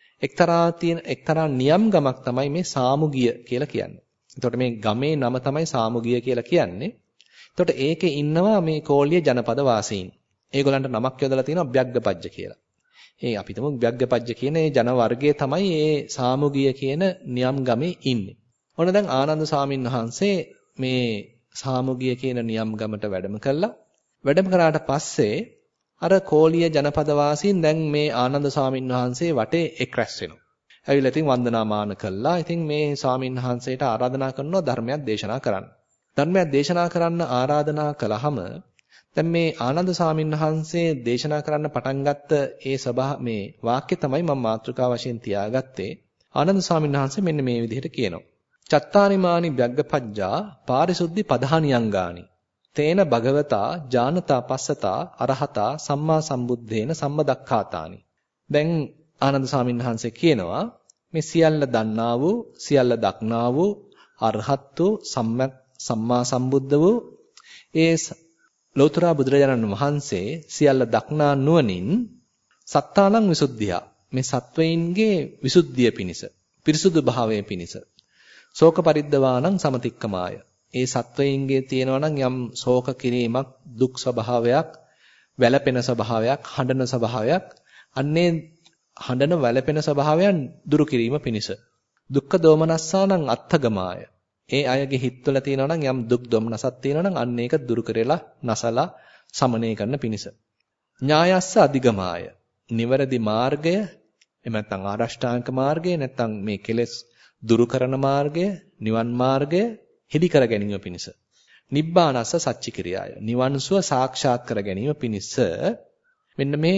එක්තරා නියම් ගමක් තමයි මේ සාමුගිය කියලා කියන්නේ. එතකොට මේ ගමේ නම තමයි සාමුගිය කියලා කියන්නේ. එතකොට ඒකේ ඉන්නවා මේ කෝලිය ජනපද වාසීන්. ඒගොල්ලන්ට නමක් යොදලා තියෙනවා බ්‍යග්ගපජ්ජ කියලා. අපි හිතමු බ්‍යග්ගපජ්ජ කියන ඒ ජන වර්ගයේ තමයි මේ සාමුගිය කියන නියම් ගමේ ඉන්නේ. ඔන්න දැන් ආනන්ද ස්වාමීන් වහන්සේ මේ සාමුගිය කියන නියම් ගමට වැඩම කළා. වැඩම කරාට පස්සේ අර කෝලිය ජනපද වාසීන් දැන් මේ ආනන්ද ස්වාමීන් වහන්සේ වටේ එක් රැස් වෙනවා. ඇවිල්ලා ඉතින් වන්දනාමාන කළා. ඉතින් මේ ස්වාමීන් වහන්සේට ආරාධනා කරනවා ධර්මයක් දේශනා කරන්න. ධර්මයක් දේශනා කරන්න ආරාධනා කළාම දැන් මේ ආනන්ද ස්වාමීන් වහන්සේ දේශනා කරන්න පටන් ගත්ත මේ වාක්‍ය තමයි මම මාතෘකා වශයෙන් තියාගත්තේ. ආනන්ද ස්වාමීන් වහන්සේ මෙන්න මේ විදිහට කියනවා. චත්තාරිමානි බ්‍යග්ගපජ්ජා පාරිසුද්ධි පධානියංගානි තේන භගවතා ඥානතා පස්සතා අරහතා සම්මා සම්බුද්දේන සම්මදක්ඛාතානි. දැන් ආනන්ද ස්වාමීන් වහන්සේ කියනවා මේ සියල්ල දන්නා වූ සියල්ල දක්නා වූ අරහත් වූ සම්මා සම්බුද්ධ වූ ඒ ලෝතර බුදුරජාණන් වහන්සේ සියල්ල දක්නා නුවණින් සත්තානං විසුද්ධිය මේ සත්වයින්ගේ විසුද්ධිය පිණිස පිරිසුදු භාවයේ පිණිස ශෝක පරිද්දවානං සමතික්කමාය ඒ සත්වයින්ගේ තියෙනවා නම් යම් ශෝක කිරීමක් දුක් ස්වභාවයක් වැළපෙන ස්වභාවයක් හඬන ස්වභාවයක් අන්නේ හඬන වැළපෙන ස්වභාවයන් දුරු කිරීම පිණිස දුක්ඛ දෝමනස්සානං අත්ථගමාය ඒ අයගේ හිතවල තියෙනවා නම් යම් දුක් දොම්නසක් තියෙනවා නම් අන්න ඒක දුරු කරලා නැසලා සමනය කරන්න පිණිස ඥායස්ස අධිගමාය නිවැරදි මාර්ගය එහෙම නැත්නම් ආරෂ්ඨාංග මාර්ගය නැත්නම් මේ කෙලෙස් දුරු කරන මාර්ගය නිවන් මාර්ගය හෙළි කර ගැනීම පිණිස නිබ්බානස්ස සච්චිකිරියාය නිවන් සුව සාක්ෂාත් කර ගැනීම පිණිස මෙන්න මේ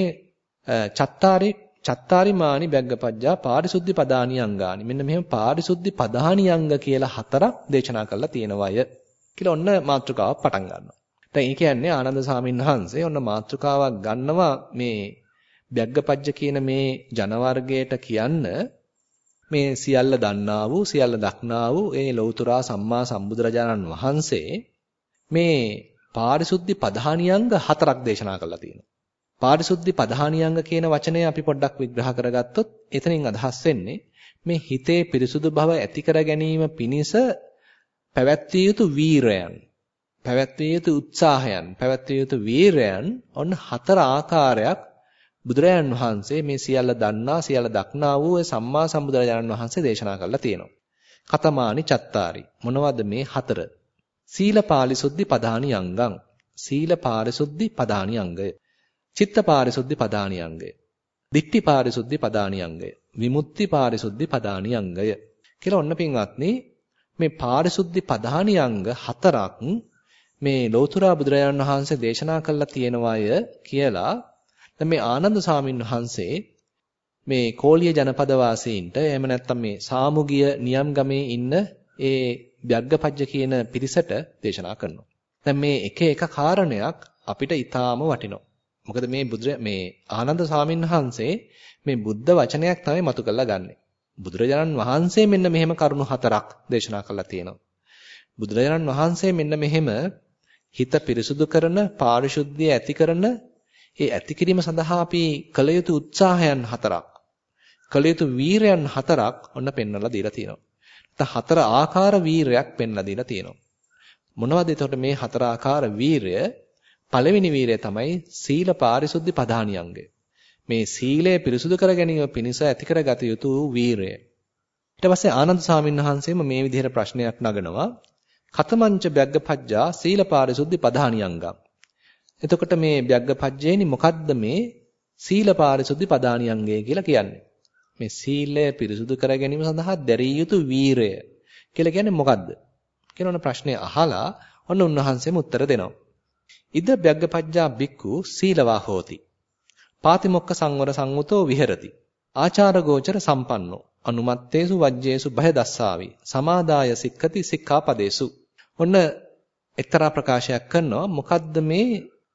චත්තාරිමානි බැග්ගපජ්ජා පාරිසුද්ධි පදානි අංගානි. මෙන්න මෙහෙම පාරිසුද්ධි පදානි අංග කියලා 4ක් දේශනා කරලා තියෙනවය කියලා ඔන්න මාතෘකාවක් පටන් ගන්නවා. දැන් ඒ කියන්නේ ආනන්ද සාමින් වහන්සේ ඔන්න මාතෘකාවක් ගන්නවා මේ බැග්ගපජ්ජ කියන මේ ජන වර්ගයට කියන්න මේ සියල්ල දන්නා වූ සියල්ල දක්නා වූ ඒ ලෞතුරා සම්මා සම්බුදුරජාණන් වහන්සේ මේ පාරිසුද්ධි පදානියංග 4ක් දේශනා කරලා තියෙනවා. පාරිසුද්ධි පදානියංග කියන වචනය අපි පොඩ්ඩක් විග්‍රහ කරගත්තොත් එතනින් අදහස් වෙන්නේ මේ හිතේ පිරිසුදු බව ඇති කර ගැනීම පිණිස පැවැත්විය යුතු වීරයන්, පැවැත්විය යුතු උත්සාහයන්, පැවැත්විය යුතු වීරයන් ඔන්න 4 ආකාරයක් බුදුරජාණන් වහන්සේ මේ සියල්ල දන්නා සියල්ල දක්නා වූ සම්මා සම්බුදුරජාණන් වහන්සේ දේශනා කරලා තියෙනවා. කතමානි චත්තාරි. මොනවද මේ 4? සීල පාරිසුද්ධි පදානි අංගං. සීල පාරිසුද්ධි පදානි අංගය. චිත්ත පාරිසුද්ධි පදානි අංගය. දිට්ඨි පාරිසුද්ධි පදානි අංගය. විමුක්ති පාරිසුද්ධි පදානි අංගය. කියලා ඔන්න පින්වත්නි මේ පාරිසුද්ධි පදානි අංග 4ක් මේ ලෝතුරා බුදුරජාණන් වහන්සේ දේශනා කළා තියෙනවාය කියලා දැන් මේ ආනන්ද සාමින් වහන්සේ මේ කෝලිය ජනපද වාසීන්ට එහෙම නැත්නම් මේ සාමුගිය නියම්ගමේ ඉන්න ඒ බ්‍යග්ගපජ්ජ කියන පිරිසට දේශනා කරනවා. දැන් මේ එක එක කාරණයක් අපිට ඊටාම වටිනවා. මොකද මේ ආනන්ද සාමින් වහන්සේ මේ බුද්ධ වචනයක් තමයි මතු කරලා ගන්නෙ. බුදුරජාණන් වහන්සේ මෙන්න මෙහෙම කරුණු 4ක් දේශනා කළා තියෙනවා. බුදුරජාණන් වහන්සේ මෙන්න මෙහෙම හිත පිරිසුදු කරන, පාරිශුද්ධිය ඇති කරන ඒ ඇති කිරීම සඳහා අපි කළ යුතු උත්සාහයන් 4ක්, කළ යුතු වීරයන් 4ක් ඔන්න පෙන්වලා දීලා තියෙනවා. නැත්නම් 4 ආකාර වීරයක් පෙන්වලා දීලා තියෙනවා. මොනවද එතකොට මේ 4 ආකාර වීරය? පළවෙනි වීරය තමයි සීල පාරිශුද්ධි පදානියංගය. මේ සීලය පිරිසුදු කර ගැනීම පිණිස ඇති කරගත යුතු වීරය. ඊට පස්සේ ආනන්ද සාමින් වහන්සේම මේ විදිහට ප්‍රශ්නයක් නගනවා. කතමංච බ්‍යග්ගපජ්ජා සීල පාරිශුද්ධි පදානියංගම්. එතකොට මේ බ්‍යග්ගපජ්ජේනි මොකද්ද මේ සීල පාරිශුද්ධි පදානියංගය කියලා කියන්නේ? මේ සීලය පිරිසුදු කර ගැනීම සඳහා දැරිය යුතු වීරය කියලා කියන්නේ මොකද්ද? කියන ප්‍රශ්නේ අහලා ඔන්න උන්වහන්සේම උත්තර දෙනවා. ඉද බ්‍යග්ගපජ්ජා බික්ඛු සීලවා හෝති. පාතිමොක්ඛ සංවර සංවුතෝ විහෙරති. ආචාර ගෝචර සම්පන්නෝ. අනුමත්තේසු වජ්ජේසු භය දස්සාවි. සමාදාය සික්ඛති සික්ඛාපදේසු. ඔන්න එක්තරා ප්‍රකාශයක් කරනවා මොකද්ද මේ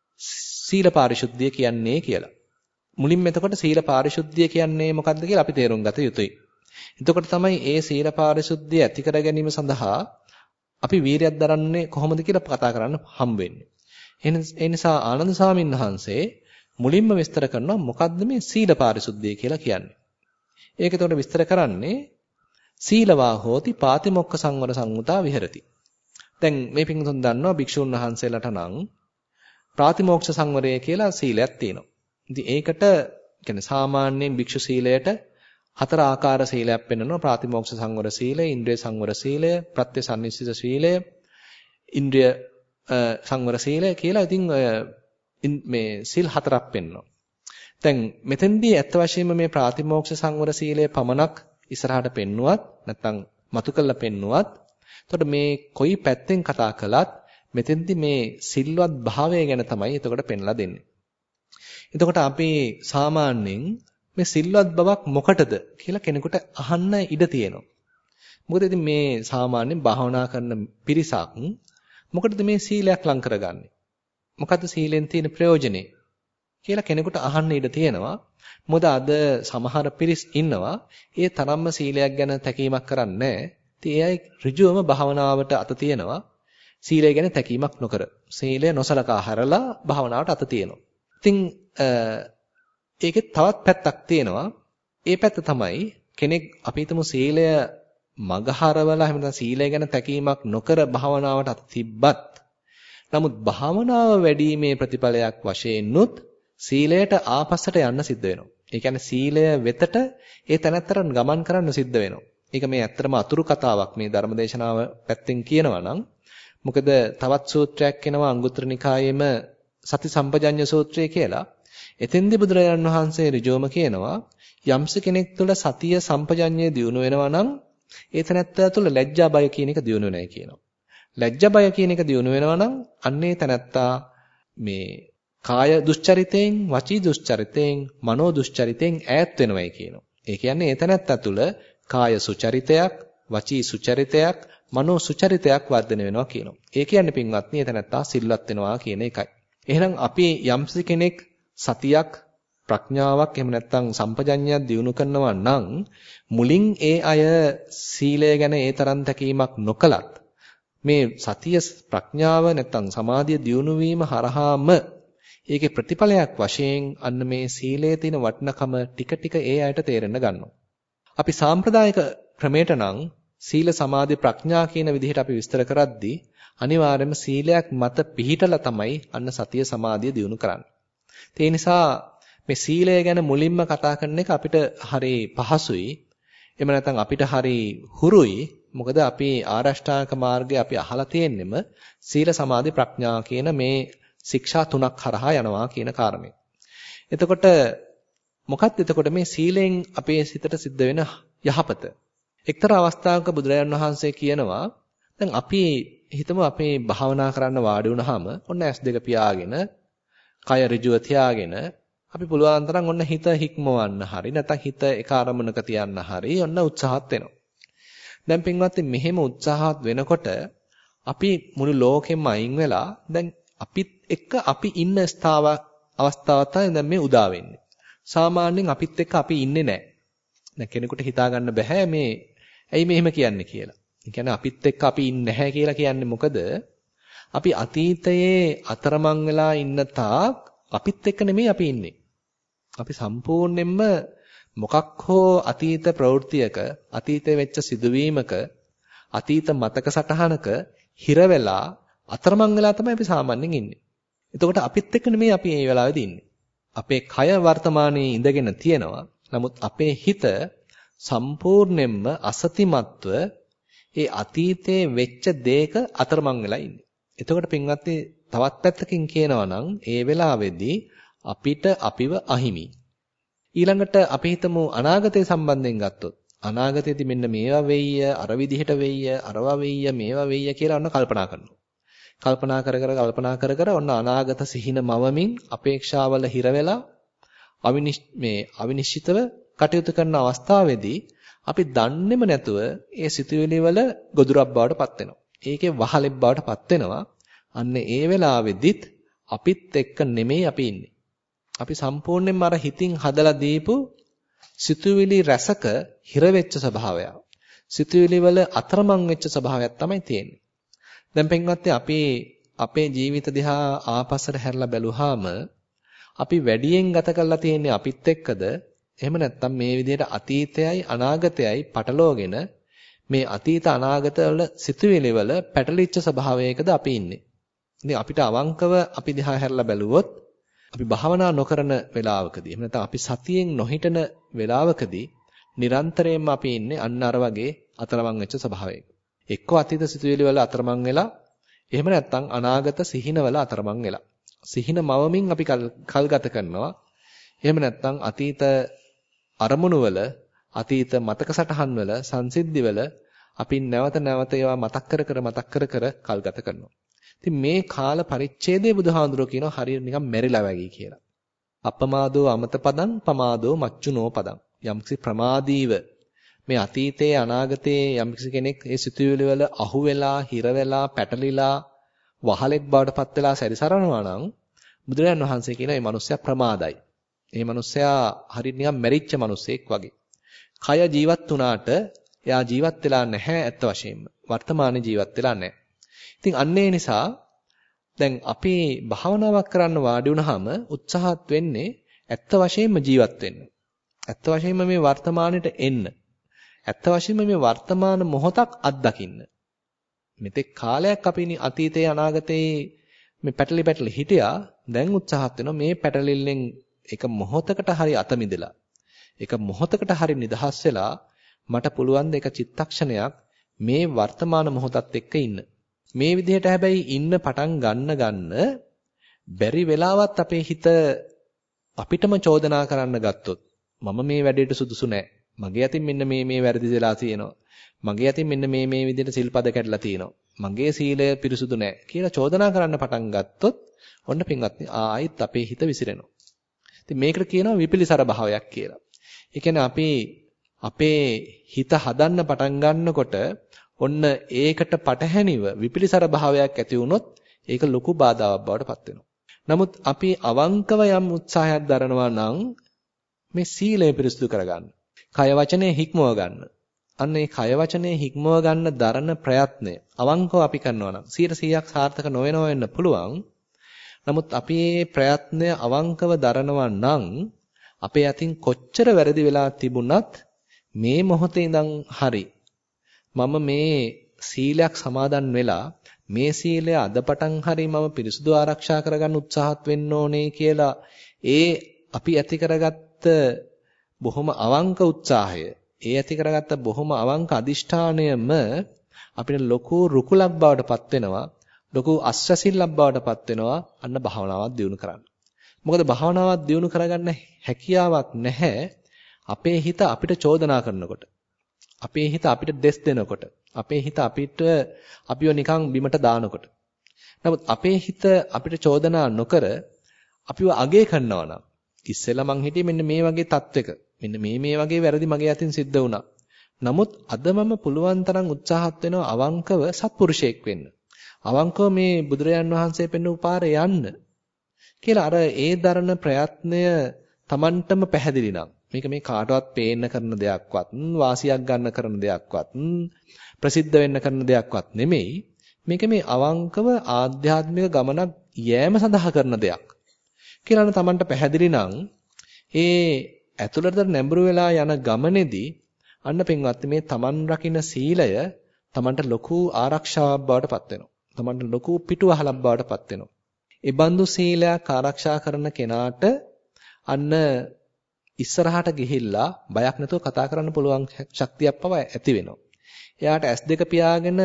සීල පාරිශුද්ධිය කියන්නේ කියලා. මුලින්ම එතකොට සීල පාරිශුද්ධිය කියන්නේ මොකද්ද කියලා අපි තේරුම් ගත යුතුයි. එතකොට තමයි ඒ සීල පාරිශුද්ධිය ඇති කර ගැනීම සඳහා අපි වීරියක් දරන්නේ කොහොමද කියලා කතා කරන්න හම්බ වෙන්නේ. ඒ නිසා ආනන්ද සාමින් වහන්සේ මුලින්ම විස්තර කරනවා මොකද්ද මේ සීල පාරිශුද්ධිය කියලා කියන්නේ. ඒක එතකොට විස්තර කරන්නේ සීලවා හෝති පාතිමොක්ඛ සංවර සංවුතා විහෙරති. දැන් මේ පිටුතුන් දන්නවා භික්ෂුන් වහන්සේලාට නම් ප්‍රාතිමෝක්ෂ සංවරය කියලා සීලයක් තියෙනවා. ඉතින් ඒකට කියන්නේ සාමාන්‍යයෙන් භික්ෂු සීලයට 4 ආකාර සීලයක් පෙන්වනවා. ප්‍රාතිමෝක්ෂ සංවර සීලය, ඉන්ද්‍රිය සංවර සීලය, ප්‍රත්‍යසන්නිස්සිත සීලය, ඉන්ද්‍රිය සංවර සීලය කියලා ඉතින් මේ සීල් 4ක් පෙන්වනවා. දැන් මෙතෙන්දී ඇත්ත වශයෙන්ම මේ ප්‍රාතිමෝක්ෂ සංවර සීලය පමණක් ඉස්සරහට පෙන්නුවත් නැත්නම් මතු කළා පෙන්නුවත් එතකොට මේ කොයි පැත්තෙන් කතා කළත් මෙතෙන්දී මේ සිල්වත් භාවය ගැන තමයි එතකොට පෙන්ලා දෙන්නේ. එතකොට අපි සාමාන්‍යයෙන් මේ සිල්වත් බවක් මොකටද කියලා කෙනෙකුට අහන්න ඉඩ තියෙනවා. මොකද ඉතින් මේ සාමාන්‍යයෙන් භාවනා කරන පිරිසක් මොකටද මේ සීලයක් ලං කරගන්නේ? මොකද්ද සීලෙන් තියෙන ප්‍රයෝජනේ කියලා කෙනෙකුට අහන්න ඉඩ තියෙනවා. මොකද අද සමහර පිරිස් ඉන්නවා ඒ තරම්ම සීලයක් ගැන තැකීමක් කරන්නේ නැහැ. ඉතින් ඒ අය ඍජුවම භාවනාවට අත තියෙනවා. සීලය ගැන තැකීමක් නොකර. සීලය නොසලකා හැරලා භාවනාවට අත තියෙනවා. ඉතින් ඒකේ තවත් පැත්තක් තියෙනවා. ඒ පැත්ත තමයි කෙනෙක් අපි හිතමු සීලය මගහරවලා එහෙම නැත්නම් සීලය ගැන තැකීමක් නොකර භාවනාවට අත තිබ්බත් නමුත් භාවනාව වැඩිීමේ ප්‍රතිඵලයක් වශයෙන්ුත් සීලයට ආපස්සට යන්න සිද්ධ වෙනවා. ඒ කියන්නේ සීලය වෙතට ඒ තැනත්තර ගමන් කරන්න සිද්ධ වෙනවා. ඒක මේ ඇත්තටම අතුරු කතාවක් මේ ධර්මදේශනාව පැත්තෙන් කියනවා නම් මොකද තවත් සූත්‍රයක් එනවා අංගුත්තර නිකායේම සති සම්පජඤ්ඤ සූත්‍රය කියලා. එතෙන්දී බුදුරජාණන් වහන්සේ ඍජුවම කියනවා යම්ස කෙනෙක් තුළ සතිය සම්පජඤ්ඤය දියුණු වෙනවා නම් ඒ තැනත්තා තුළ ලැජ්ජා බය කියන එක දියුණු වෙනයි කියනවා. ලැජ්ජා බය කියන එක දියුණු වෙනවා නම් අන්නේ තැනත්තා මේ කාය දුස්චරිතයෙන්, වචී දුස්චරිතයෙන්, මනෝ දුස්චරිතයෙන් ඈත් වෙනවයි කියනවා. ඒ කියන්නේ එතනත් ඇතුළ කාය සුචරිතයක්, වචී සුචරිතයක්, මනෝ සුචරිතයක් වර්ධනය වෙනවා කියනවා. ඒ කියන්නේ පින්වත්නි එතනත්තා සිල්වත් වෙනවා කියන එකයි. එහෙනම් අපි යම්සි කෙනෙක් සතියක් ප්‍රඥාවක් එහෙම නැත්නම් සම්පජඤ්ඤයක් දියුණු කරනවා නම් මුලින් ඒ අය සීලය ගැන ඒ තරම් තැකීමක් නොකලත් මේ සතිය ප්‍රඥාව නැත්නම් සමාධිය දියුණු වීම හරහාම ඒකේ ප්‍රතිඵලයක් වශයෙන් අන්න මේ සීලයේ තියෙන වටිනකම ටික ටික ඒ අයට තේරෙන්න ගන්නවා. අපි සාම්ප්‍රදායික ක්‍රමයට නම් සීල සමාධි ප්‍රඥා කියන විදිහට අපි විස්තර කරද්දී අනිවාර්යයෙන්ම සීලයක් මත පිහිටලා තමයි අන්න සතිය සමාධිය දියුණු කරන්නේ. ඒ නිසා මේ සීලය ගැන මුලින්ම කතා කරන එක අපිට හරි පහසුයි. එහෙම නැත්නම් අපිට හරි හුරුයි. මොකද අපි ආරෂ්ඨාංග මාර්ගය අපි අහලා තියෙන්නෙම සීල සමාධි ප්‍රඥා කියන මේ ශික්ෂා තුනක් හරහා යනවා කියන කාරණේ. එතකොට මොකක්ද එතකොට මේ සීලෙන් අපේ සිතට සිද්ධ වෙන යහපත? එක්තරා අවස්ථාවක බුදුරජාණන් වහන්සේ කියනවා දැන් අපි හිතමු අපේ භාවනා කරන්න වාඩි වුණාම ඔන්න S2 පියාගෙන කය ඍජුව තියාගෙන අපි පුළුවන් තරම් ඔන්න හිත හික්මවන්න හරි නැත්නම් හිත එක අරමුණක තියන්න හරි ඔන්න උත්සාහත් වෙනවා. දැන් පින්වත්නි මෙහෙම උත්සාහත් වෙනකොට අපි මුළු ලෝකෙම අයින් වෙලා දැන් අපිත් එක්ක අපි ඉන්න අවස්ථාවක් තමයි දැන් මේ උදා වෙන්නේ. සාමාන්‍යයෙන් අපිත් එක්ක අපි ඉන්නේ නැහැ. දැන් කෙනෙකුට හිතා ගන්න බෑ මේ ඇයි මෙහෙම කියන්නේ කියලා. ඒ කියන්නේ අපිත් එක්ක අපි ඉන්නේ නැහැ කියලා කියන්නේ මොකද? අපි අතීතයේ අතරමං වෙලා ඉන්න තාක් අපිත් එක්ක නෙමෙයි අපි ඉන්නේ. අපි සම්පූර්ණයෙන්ම මොකක් හෝ අතීත ප්‍රවෘත්තියක, අතීතයේ වෙච්ච සිදුවීමක, අතීත මතක සටහනක හිර වෙලා අතරමං වෙලා තමයි අපි සාමාන්‍යයෙන් ඉන්නේ. එතකොට අපිත් එක්ක නෙමෙයි අපි මේ වෙලාවේදී ඉන්නේ. අපේ කය වර්තමානයේ ඉඳගෙන තියෙනවා. නමුත් අපේ හිත සම්පූර්ණයෙන්ම අසතිමත්ව ඒ අතීතයේ වෙච්ච දේක අතරමං වෙලා ඉන්නේ. එතකොට පින්වත්නි තවත් පැත්තකින් කියනවා නම් ඒ වෙලාවේදී අපිට අපිව අහිමි. ඊළඟට අපි හිතමු අනාගතය සම්බන්ධයෙන් ගත්තොත් අනාගතයේදී මෙන්න මේවා වෙయ్య අර විදිහට වෙయ్య අරවා වෙయ్య මේවා වෙయ్య කියලා ඔන්න කල්පනා කරනවා. කල්පනා කර ඔන්න අනාගත සිහින මවමින් අපේක්ෂාවල හිර වෙලා අවිනිශ්චිතව කටයුතු කරන අවස්ථාවේදී අපි දන්නේම නැතුව ඒ සිතුවිලි වල ගොදුරක් බවට පත් වෙනවා. ඒකේ වහලෙක් බවට පත් වෙනවා. අන්න ඒ වෙලාවෙදිත් අපිත් එක්ක නෙමෙයි අපි ඉන්නේ. අපි සම්පූර්ණයෙන්ම අර හිතින් හදලා දීපු සිතුවිලි රසක හිර වෙච්ච ස්වභාවයක්. සිතුවිලි වල අතරමං වෙච්ච ස්වභාවයක් තමයි තියෙන්නේ. දැන් පින්වත්නි අපි අපේ ජීවිත දිහා ආපස්සට හැරලා බැලුවාම අපි වැඩියෙන් ගත කරලා තියෙන්නේ අපිත් එක්කද එහෙම නැත්නම් මේ විදිහට අතීතයයි අනාගතයයි පටලවාගෙන මේ අතීත අනාගත වල සිතුවිලි වල පැටලිච්ච ස්වභාවයකද අපි ඉන්නේ. ඉතින් අපිට අවංකව අපි දිහා හැරලා බැලුවොත් අපි භාවනා නොකරන වෙලාවකදී එහෙම නැත්නම් අපි සතියෙන් නොහිටන වෙලාවකදී නිරන්තරයෙන්ම අපි ඉන්නේ අන්න අර වගේ අතරමං වෙච්ච ස්වභාවයක. එක්ක අතීත සිතුවිලි වල අතරමං වෙලා එහෙම නැත්නම් අනාගත සිහින වල අතරමං වෙලා. සිහින මවමින් අපි කල් ගත කරනවා. එහෙම නැත්නම් අතීත අරමුණු වල අතීත මතක සටහන් වල සංසිද්ධි වල අපි නැවත ඒවා මතක් කර කල් ගත කරනවා. ඉතින් මේ කාල පරිච්ඡේදයේ බුදුහාඳුරෝ කියනවා හරියට නිකන් මෙරිලා වගේ කියලා. අපමාදෝ අමත පදං පමාදෝ මච්චුනෝ පදං. යම්කිසි ප්‍රමාදීව මේ අතීතයේ අනාගතයේ යම්කිසි කෙනෙක් ඒ සිතුවිලි වල අහු වෙලා, හිර වෙලා, පැටලිලා, වහලෙක් බවට පත් වෙලා සැරිසරනවා නම් බුදුරජාණන් වහන්සේ කියන මේ මිනිස්සයා ප්‍රමාදයි. මේ මිනිස්සයා හරියට නිකන් මැරිච්ච මිනිසෙක් වගේ. කය ජීවත් වුණාට එයා ජීවත් වෙලා නැහැ ඇත්ත වශයෙන්ම. වර්තමානයේ ජීවත් වෙලා නැහැ. ඉතින් අන්නේ නිසා දැන් අපි භාවනාවක් කරන්න වාඩි වුණාම උත්සාහත් වෙන්නේ ඇත්ත වශයෙන්ම ජීවත් වෙන්න. ඇත්ත වශයෙන්ම මේ වර්තමානෙට එන්න. ඇත්ත වශයෙන්ම මේ වර්තමාන මොහොතක් අත්දකින්න. මෙතෙක් කාලයක් අපි අතීතයේ අනාගතයේ මේ පැටලි හිටියා. දැන් උත්සාහත් වෙනවා මේ පැටලිල්ලෙන් එක මොහොතකට හරි අත මිදලා. එක මොහොතකට හරි නිදහස් වෙලා මට පුළුවන් ද එක චිත්තක්ෂණයක් මේ වර්තමාන මොහොතත් එක්ක ඉන්න. මේ විදිහට හැබැයි ඉන්න පටන් ගන්න බැරි වෙලාවත් අපේ හිත අපිටම චෝදනා කරන්න ගත්තොත් මම මේ වැඩේට සුදුසු නෑ. මගේ අතින් මෙන්න මේ වැරදි වෙලා තියෙනවා. මගේ අතින් මෙන්න මේ විදිහට සිල්පද කැඩලා තියෙනවා. මගේ සීලය පිරිසුදු නැහැ කියලා චෝදනා කරන්න පටන් ගත්තොත් ඔන්න පින්වත්නි ආයෙත් අපේ හිත විසිරෙනවා. ඉතින් මේකට කියනවා විපිලිසර භාවයක් කියලා. ඒ කියන්නේ අපි අපේ හිත හදන්න පටන් ගන්නකොට ඔන්න ඒකට පටහැනිව විපිලිසර භාවයක් ඇති වුණොත් ඒක ලොකු බාධාවක් බවට පත් වෙනවා. නමුත් අපි අවංකව යම් උත්සාහයක් දරනවා නම් මේ සීලය පිරිසුදු කරගන්න. කය වචනේ හික්මව ගන්න. අන්න ඒ කය වචනේ හික්මව ගන්න දරන ප්‍රයත්නය අවංකව අපි කරනවා නම් 100%ක් සාර්ථක නොවෙනව වෙන්න පුළුවන්. නමුත් අපි මේ ප්‍රයත්නය අවංකව දරනවා නම් අපේ අතින් කොච්චර වැරදි වෙලා තිබුණත් මේ මොහොතේ ඉඳන් හරි මම මේ සීලයක් සමාදන් වෙලා මේ සීලය අදපටන් හරි මම පිරිසුදු ආරක්ෂා කරගන්න උත්සාහත් වෙන්න ඕනේ කියලා ඒ අපි ඇති කරගත්ත බොහොම අවංක උත්සාහය ඒ ඇති කරගත්ත බොහොම අවංක අදිෂ්ඨානයම අපිට ලොකු රුකුලක් බවට පත් වෙනවා ලොකු අස්වැසිල්ලක් බවට පත් වෙනවා අන්න භාවනාවක් දියුණු කරන්න. මොකද භාවනාවක් දියුණු කරගන්න හැකියාවක් නැහැ අපේ හිත අපිට චෝදනා කරනකොට. අපේ හිත අපිට දෙස් දෙනකොට. අපේ හිත අපිව නිකන් බිමට දානකොට. නමුත් අපේ හිත අපිට චෝදනා නොකර අපිව අගය කරනවා නම් ඉස්සෙල්ලා මං හිටියේ මෙන්න මේ වගේ තත්වයක. මෙන්න මේ වගේ වැරදි මගේ අතින් සිද්ධ වුණා. නමුත් අද මම පුළුවන් තරම් උත්සාහත් වෙනවා අවංකව සත්පුරුෂයෙක් වෙන්න. අවංකව මේ බුදුරජාන් වහන්සේ පෙන්වපු පාරේ යන්න. කියලා අර ඒ දරන ප්‍රයත්නය Tamanටම පැහැදිලි නම් මේක මේ කාටවත් පේන්න කරන දෙයක්වත් වාසියක් ගන්න කරන දෙයක්වත් ප්‍රසිද්ධ වෙන්න කරන දෙයක්වත් නෙමෙයි මේක මේ අවංකව ආධ්‍යාත්මික ගමනක් යෑම සඳහා කරන දෙයක් කියලා Tamanට පැහැදිලි නම් ඒ ඇතුළට නැඹුරු වෙලා යන ගමනේදී අන්න පින්වත් මේ Taman රකින්න සීලය Tamanට ලොකු ආරක්ෂාවක් බවට පත් වෙනවා. Tamanට ලොකු පිටුවහලක් බවට පත් වෙනවා. ඒ බඳු සීලයක් ආරක්ෂා කරන කෙනාට අන්න ඉස්සරහට ගිහිල්ලා බයක් නැතුව කතා කරන්න පුළුවන් ශක්තියක් පවා ඇති වෙනවා. එයාට S2 පියාගෙන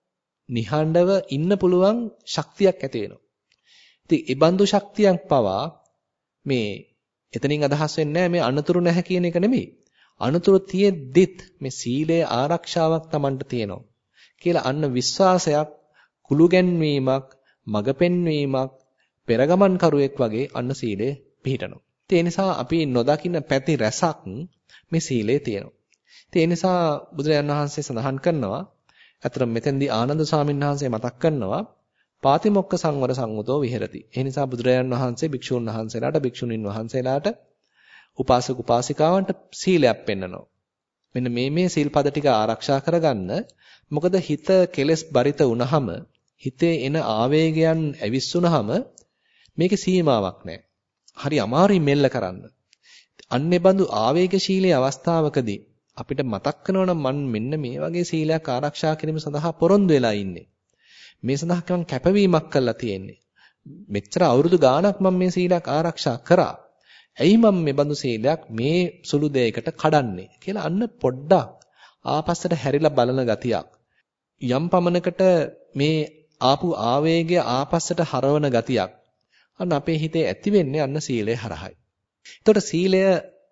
නිහඬව ඉන්න පුළුවන් ශක්තියක් ඇති වෙනවා. ඉතින් ඒ බඳු ශක්තියක් පවා මේ එතනින් අදහස් වෙන්නේ මේ අනතුරු නැහැ කියන එක නෙමෙයි. අනතුරු තියෙද්දිත් මේ සීලේ ආරක්ෂාවක් Tamanට තියෙනවා. කියලා අන්න විශ්වාසයක් කුළු ගැන්වීමක් මඟ පෙන්වීමක් පෙරගමන් කරුවෙක් වගේ අන්න සීලේ පිහිටනවා. ඒ නිසා අපි නොදකින්න පැති රැසක් මේ සීලේ තියෙනවා. ඒ නිසා බුදුරජාණන් වහන්සේ සඳහන් කරනවා අතර මෙතෙන්දී ආනන්ද ස්වාමීන් වහන්සේ මතක් කරනවා පාතිමොක්ඛ සංවර සංවතෝ විහෙරති. ඒ නිසා බුදුරජාණන් වහන්සේ භික්ෂුන් වහන්සේලාට භික්ෂුණීන් වහන්සේලාට උපාසක උපාසිකාවන්ට සීලයක් පෙන්නනවා. මෙන්න මේ සීල්පද ටික ආරක්ෂා කරගන්න. මොකද හිත කෙලෙස් බරිත වුනහම හිතේ එන ආවේගයන් ඇවිස්සුනහම මේකේ සීමාවක් නැහැ. හරි අමාරුයි මෙල්ල කරන්න. අන්නේ බඳු ආවේගශීලී අවස්ථාවකදී අපිට මතක් කරනවා මම මෙන්න මේ වගේ සීලයක් ආරක්ෂා කිරීම සඳහා පොරොන්දු වෙලා ඉන්නේ. මේ සඳහා මම කැපවීමක් කළා තියෙන්නේ. මෙච්චර අවුරුදු ගාණක් මම මේ සීලයක් ආරක්ෂා කරා. ඇයි මම මේ බඳු සීලයක් මේ සුළු දෙයකට කඩන්නේ කියලා අන්න පොඩ්ඩක් ආපස්සට හැරිලා බලන ගතියක්. යම් පමණකට මේ ආපු ආවේගය ආපස්සට හරවන ගතියක්. අන්න අපේ හිතේ ඇති වෙන්නේ අන්න සීලය හරහායි. එතකොට සීලය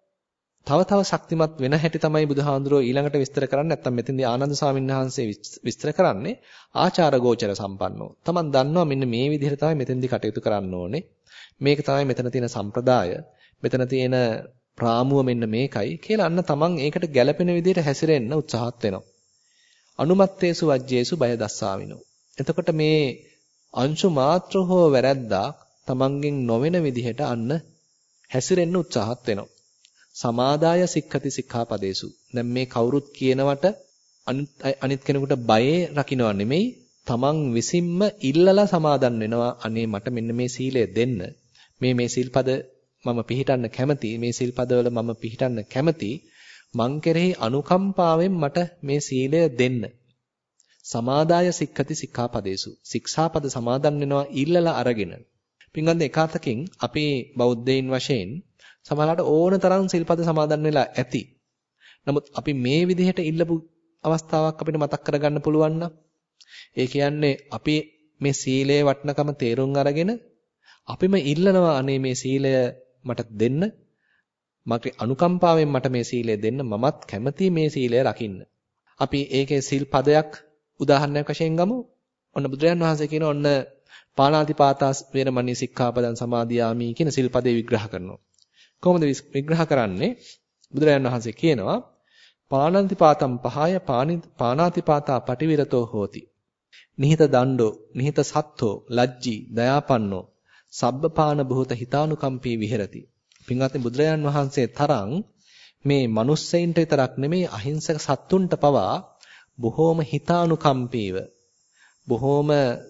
තව ශක්තිමත් වෙන හැටි තමයි බුදුහාඳුරෝ ඊළඟට විස්තර කරන්නේ. නැත්තම් මෙතෙන්දී ආනන්ද ස්වාමීන් වහන්සේ විස්තර කරන්නේ ආචාර ගෝචර සම්පන්නෝ. Taman දන්නවා මෙන්න මේ විදිහට තමයි මෙතෙන්දී කටයුතු කරන්න ඕනේ. මේක තමයි මෙතන තියෙන සම්ප්‍රදාය. මෙතන තියෙන රාමුව මෙන්න මේකයි කියලා අන්න Taman ඒකට ගැළපෙන විදිහට හැසිරෙන්න උත්සාහත් වෙනවා. අනුමත්තේසු වජ්ජේසු බය දස්සාවිනෝ. එතකොට මේ අංශු මාත්‍ර හෝ වැරැද්දා Tamanගෙන් නොවන විදිහට අන්න හැසිරෙන්න උත්සාහත් වෙනවා. සමාදාය සික්ඛති සික්ඛාපදේසු. දැන් මේ කවුරුත් කියනවට අනිත් කෙනෙකුට බයේ රකින්නවා නෙමෙයි තමන් විසින්ම ඉල්ලලා සමාදන් වෙනවා. අනේ මට මෙන්න මේ සීලය දෙන්න. මේ සීල්පද මම පිළිටන්න කැමති. මේ සීල්පදවල මම පිළිටන්න කැමති. මං කෙරෙහි අනුකම්පාවෙන් මට මේ සීලය දෙන්න. සමාදාය සික්ඛති සික්ඛාපදේසු. ශික්ෂාපද සමාදන් වෙනවා ඉල්ලලා අරගෙන. පින්වත්නි එකාතකින් අපේ බෞද්ධයින් වශයෙන් සමහරවිට ඕන තරම් සිල්පද සමාදන් වෙලා ඇති. නමුත් අපි මේ විදිහට ඉල්ලපු අවස්ථාවක් අපිට මතක් කරගන්න පුළුවන් නම් ඒ කියන්නේ අපි මේ සීලයේ වටිනකම තේරුම් අරගෙන අපිම ඉල්ලනවා අනේ මේ සීලය මට දෙන්න. මගේ අනුකම්පාවෙන් මට මේ සීලය දෙන්න. මමත් කැමතියි මේ සීලය රකින්න. අපි ඒකේ සිල්පදයක් උදාහරණයක් වශයෙන් ගමු. ඔන්න බුදුරජාන් වහන්සේ කියන ඔන්න පාණාතිපාතා වේරමණී සික්ඛාපදං සමාදියාමි කියන සිල්පදේ විග්‍රහ කරනවා. කොහොමද විග්‍රහ කරන්නේ? බුදුරජාන් වහන්සේ කියනවා පාණාතිපාතම් පහය පාණාතිපාතා පටිවිරතෝ හෝති. නිහිත දණ්ඩෝ නිහිත සත්තෝ ලජ්ජී දයාපන්නෝ සබ්බපාන භූත හිතානුකම්පී විහෙරති. පින්වත්නි බුදුරජාන් වහන්සේ තරම් මේ මිනිස්සෙයින්ට විතරක් නෙමෙයි අහිංසක සත්තුන්ට පවා බොහෝම හිතානුකම්පීව බොහෝම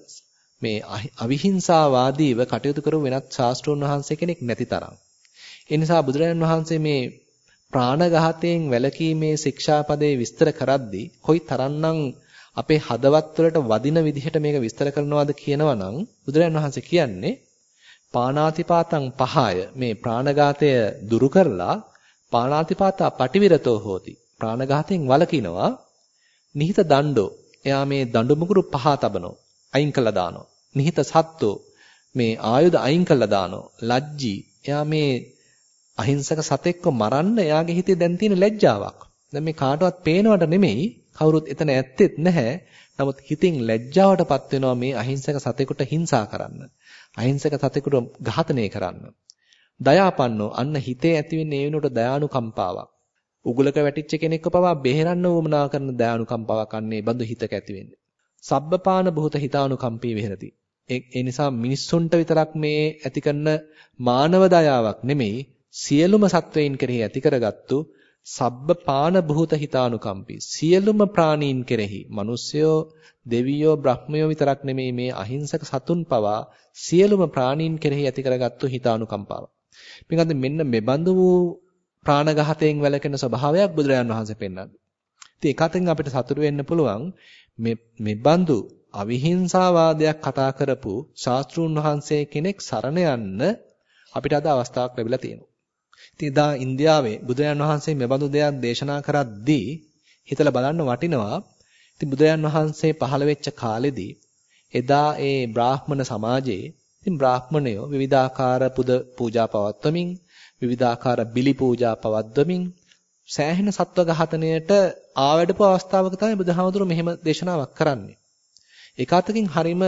මේ අවිහිංසාවාදීව කටයුතු කරු වෙනත් ශාස්ත්‍රඥ වහන්සේ කෙනෙක් නැති තරම්. ඒ නිසා බුදුරජාන් වහන්සේ මේ ප්‍රාණඝාතයෙන් වැළකීමේ ශික්ෂාපදේ විස්තර කරද්දී කොයි තරම්නම් අපේ හදවත් වලට වදින විදිහට මේක විස්තර කරනවාද කියනවනම් බුදුරජාන් වහන්සේ කියන්නේ පාණාතිපාතං පහය මේ ප්‍රාණඝාතය දුරු කරලා පාණාතිපාතා පටිවිරතෝ හෝති. ප්‍රාණඝාතයෙන් වළකිනවා. නිහිත දණ්ඩෝ එයා මේ දඬු මුගුරු පහ තබනෝ අයින් කළා දානෝ. නිහිත සත්තෝ මේ ආයුධ අයින් කළා දානෝ. ලජ්ජී එයා මේ අහිංසක සතෙක්ව මරන්න එයාගේ හිතේ දැන් තියෙන ලැජ්ජාවක්. දැන් මේ කාටවත් පේනවට නෙමෙයි කවුරුත් එතන ඇත්තෙත් නැහැ. නමුත් හිතින් ලැජ්ජාවටපත් වෙනවා මේ අහිංසක සතෙකුට හිංසා කරන්න. අහිංසක සතෙකුට ඝාතනය කරන්න. දයාපන්නෝ අන්න හිතේ ඇතිවෙන්නේ ඒ වෙනුවට දයානුකම්පාවක්. උගලක වැටිච්ච කෙනෙක්ව පවා බෙහෙරන්න වුමනා කරන දයානුකම්පාවක් අන්නේ බඳු හිතක ඇති වෙන්නේ. සබ්බපාන භූත හිතානුකම්පී විහෙරති. ඒ නිසා මිනිස්සුන්ට විතරක් මේ ඇති කරන මානව දයාවක් නෙමෙයි සියලුම සත්වයින් කෙරෙහි ඇති කරගත්තු සබ්බපාන භූත හිතානුකම්පී. සියලුම ප්‍රාණීන් කෙරෙහි මිනිස්සයෝ දෙවියෝ බ්‍රහ්මයෝ විතරක් නෙමෙයි මේ අහිංසක සතුන් පවා සියලුම ප්‍රාණීන් කෙරෙහි ඇති කරගත්තු හිතානුකම්පාව. මේකද මෙන්න මෙබඳු වූ ප්‍රාණඝාතයෙන් වැළකෙන ස්වභාවයක් බුදුරජාන් වහන්සේ පෙන්වන්නේ. ඉතින් ඒකෙන් අපිට සතුටු වෙන්න පුළුවන් මෙබඳු අවිහිංසාවාදයක් කතා කරපු ශාස්ත්‍රූන් වහන්සේ කෙනෙක් සරණ යන්න අපිට අද අවස්ථාවක් ලැබිලා තියෙනවා. ඉතින් දා ඉන්දියාවේ බුදුරජාන් වහන්සේ මෙබඳු දෙයක් දේශනා කරද්දී හිතලා බලන්න වටිනවා. ඉතින් බුදුරජාන් වහන්සේ පහළ වෙච්ච කාලෙදී එදා ඒ බ්‍රාහ්මණ සමාජයේ ඉතින් බ්‍රාහ්මණයෝ විවිධාකාර පුද පූජා පවත්වමින් විවිධාකාර බිලි පූජා පවත්වමින් සෑහෙන සත්ව ඝාතනයට ආවැඩපු අවස්ථාවක තමයි බුදුහාමුදුරුවෝ මෙහෙම දේශනාවක් කරන්නේ. ඒකාතකින් හරීම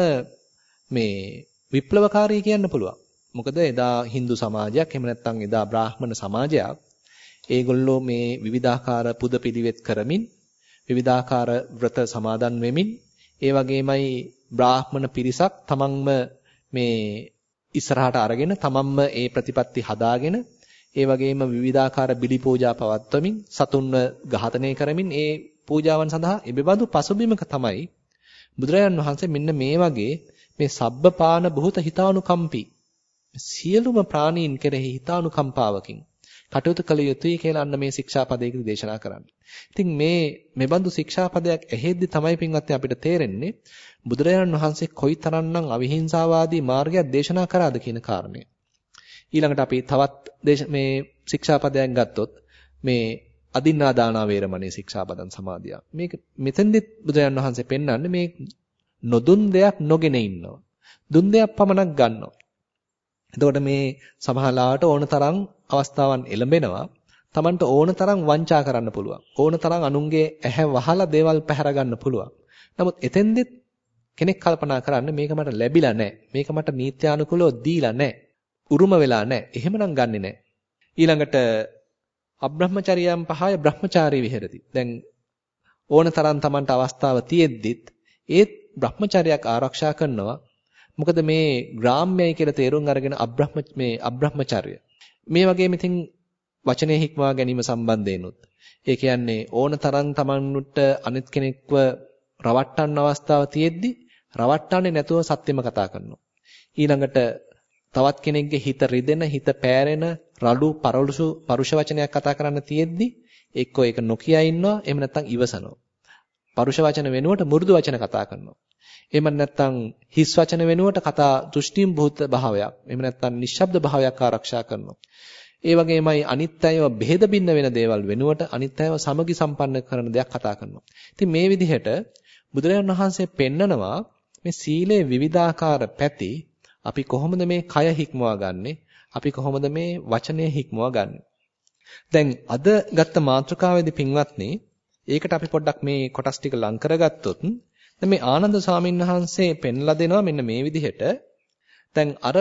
මේ විප්ලවකාරී කියන්න පුළුවන්. මොකද එදා Hindu සමාජයක් එහෙම නැත්නම් එදා බ්‍රාහ්මණ සමාජයක් ඒගොල්ලෝ මේ විවිධාකාර පුද පිළිවෙත් කරමින් විවිධාකාර ව්‍රත සමාදන් වෙමින් ඒ වගේමයි බ්‍රාහ්මණ පිරිසක් තමන්ම මේ ඉස්සරහට අරගෙන තමන්ම ඒ ප්‍රතිපත්ති හදාගෙන ඒ වගේම විවිධාකාර බිලි පූජා පවත්වමින් සතුන්ව ඝාතනය කරමින් ඒ පූජාවන් සඳහා එබඳු පසුබිමක තමයි බුදුරජාන් වහන්සේ මෙන්න මේ වගේ මේ සබ්බපාන භූත හිතානුකම්පී සියලුම ප්‍රාණීන් කෙරෙහි හිතානුකම්පාවකින් කටයුතු කළ යුතුයි කියලා අන්න මේ ශික්ෂාපදයකදී දේශනා කරන්නේ. ඉතින් මෙබඳු ශික්ෂාපදයක් ඇහෙද්දි තමයි පින්වත්නි අපිට තේරෙන්නේ බුදුරජාණන් වහන්සේ කොයිතරම්නම් අවිහිංසාවාදී මාර්ගයක් දේශනා කරාද කියන කාරණය. ඊළඟට අපි තවත් මේ ශික්ෂාපදයක් ගත්තොත් මේ අදින්නා දානා වේරමණී ශික්ෂාපදං සමාදියා. මේක මෙතෙන්දිත් බුදුරජාණන් වහන්සේ පෙන්වන්නේ මේ නොදුන් දෙයක් නොගෙන ඉන්නවා. දුන් දෙයක් පමණක් ගන්නවා. එතකොට මේ සමහරලාට ඕන තරම් අවස්ථාවන් එළඹෙනවා. Tamanට ඕන තරම් වංචා කරන්න පුළුවන්. ඕන තරම් අනුන්ගේ ඇහැ වහලා දේවල් පැහැර ගන්න පුළුවන්. නමුත් එතෙන්දිත් කෙනෙක් කල්පනා කරන්නේ මේක මට ලැබිලා නැහැ. මේක මට නීත්‍යානුකූලව දීලා නැහැ. උරුම වෙලා නැහැ. එහෙමනම් ගන්නෙ නැහැ. ඊළඟට අබ්‍රහ්මචර්යයන් පහය බ්‍රහ්මචාරී විහෙරති. දැන් ඕන තරම් Tamanට අවස්ථාව තියෙද්දිත් ඒත් බ්‍රහ්මචර්යයක් ආරක්ෂා කරනවා. මොකද මේ ග්‍රාම්‍යයි කියලා තේරුම් අරගෙන අබ්‍රහ්මචර්ය. මේ වගේම ඉතින් වචනේ හික්මවා ගැනීම සම්බන්ධයෙන්ුත් ඒ කියන්නේ ඕන තරම් Tamanට අනිත් කෙනෙක්ව රවට්ටන්න අවස්ථාව තියෙද්දි රවට්ටන්නේ නැතුව සත්‍යෙම කතා කරනවා. ඊළඟට තවත් කෙනෙක්ගේ හිත රිදෙන, හිත පෑරෙන, රළු පරුෂ වචනයක් කතා කරන්න තියෙද්දි එක්කෝ ඒක නොකිය ඉන්නවා, එහෙම නැත්නම් ඉවසනවා. පරුෂ වචන වෙනුවට මෘදු වචන කතා කරනවා. එහෙම නැත්නම් හිස් වචන වෙනුවට කතා දෘෂ්ටිම් භූත භාවයක්, එහෙම නැත්නම් නිශ්ශබ්ද භාවයක් ආරක්ෂා කරනවා. ඒ වගේමයි අනිත්‍යව බෙහෙද බින්න වෙන දේවල් වෙනුවට අනිත්‍යව සමගි සම්පන්න කරන දෙයක් කතා කරනවා. ඉතින් මේ විදිහට බුදුරජාණන් වහන්සේ පෙන්නනවා මේ සීලේ විවිධාකාර පැති අපි කොහොමද මේ කය හික්මවා ගන්නෙ? අපි කොහොමද මේ වචනය හික්මවා ගන්නෙ? දැන් අද ගත්ත මාතෘකාවේදී පින්වත්නි, ඒකට අපි පොඩ්ඩක් මේ කොටස් ටික ලං කරගත්තොත් දැන් මේ ආනන්ද ස්වාමීන් වහන්සේ පෙන්ලා දෙනවා මෙන්න මේ විදිහට. දැන් අර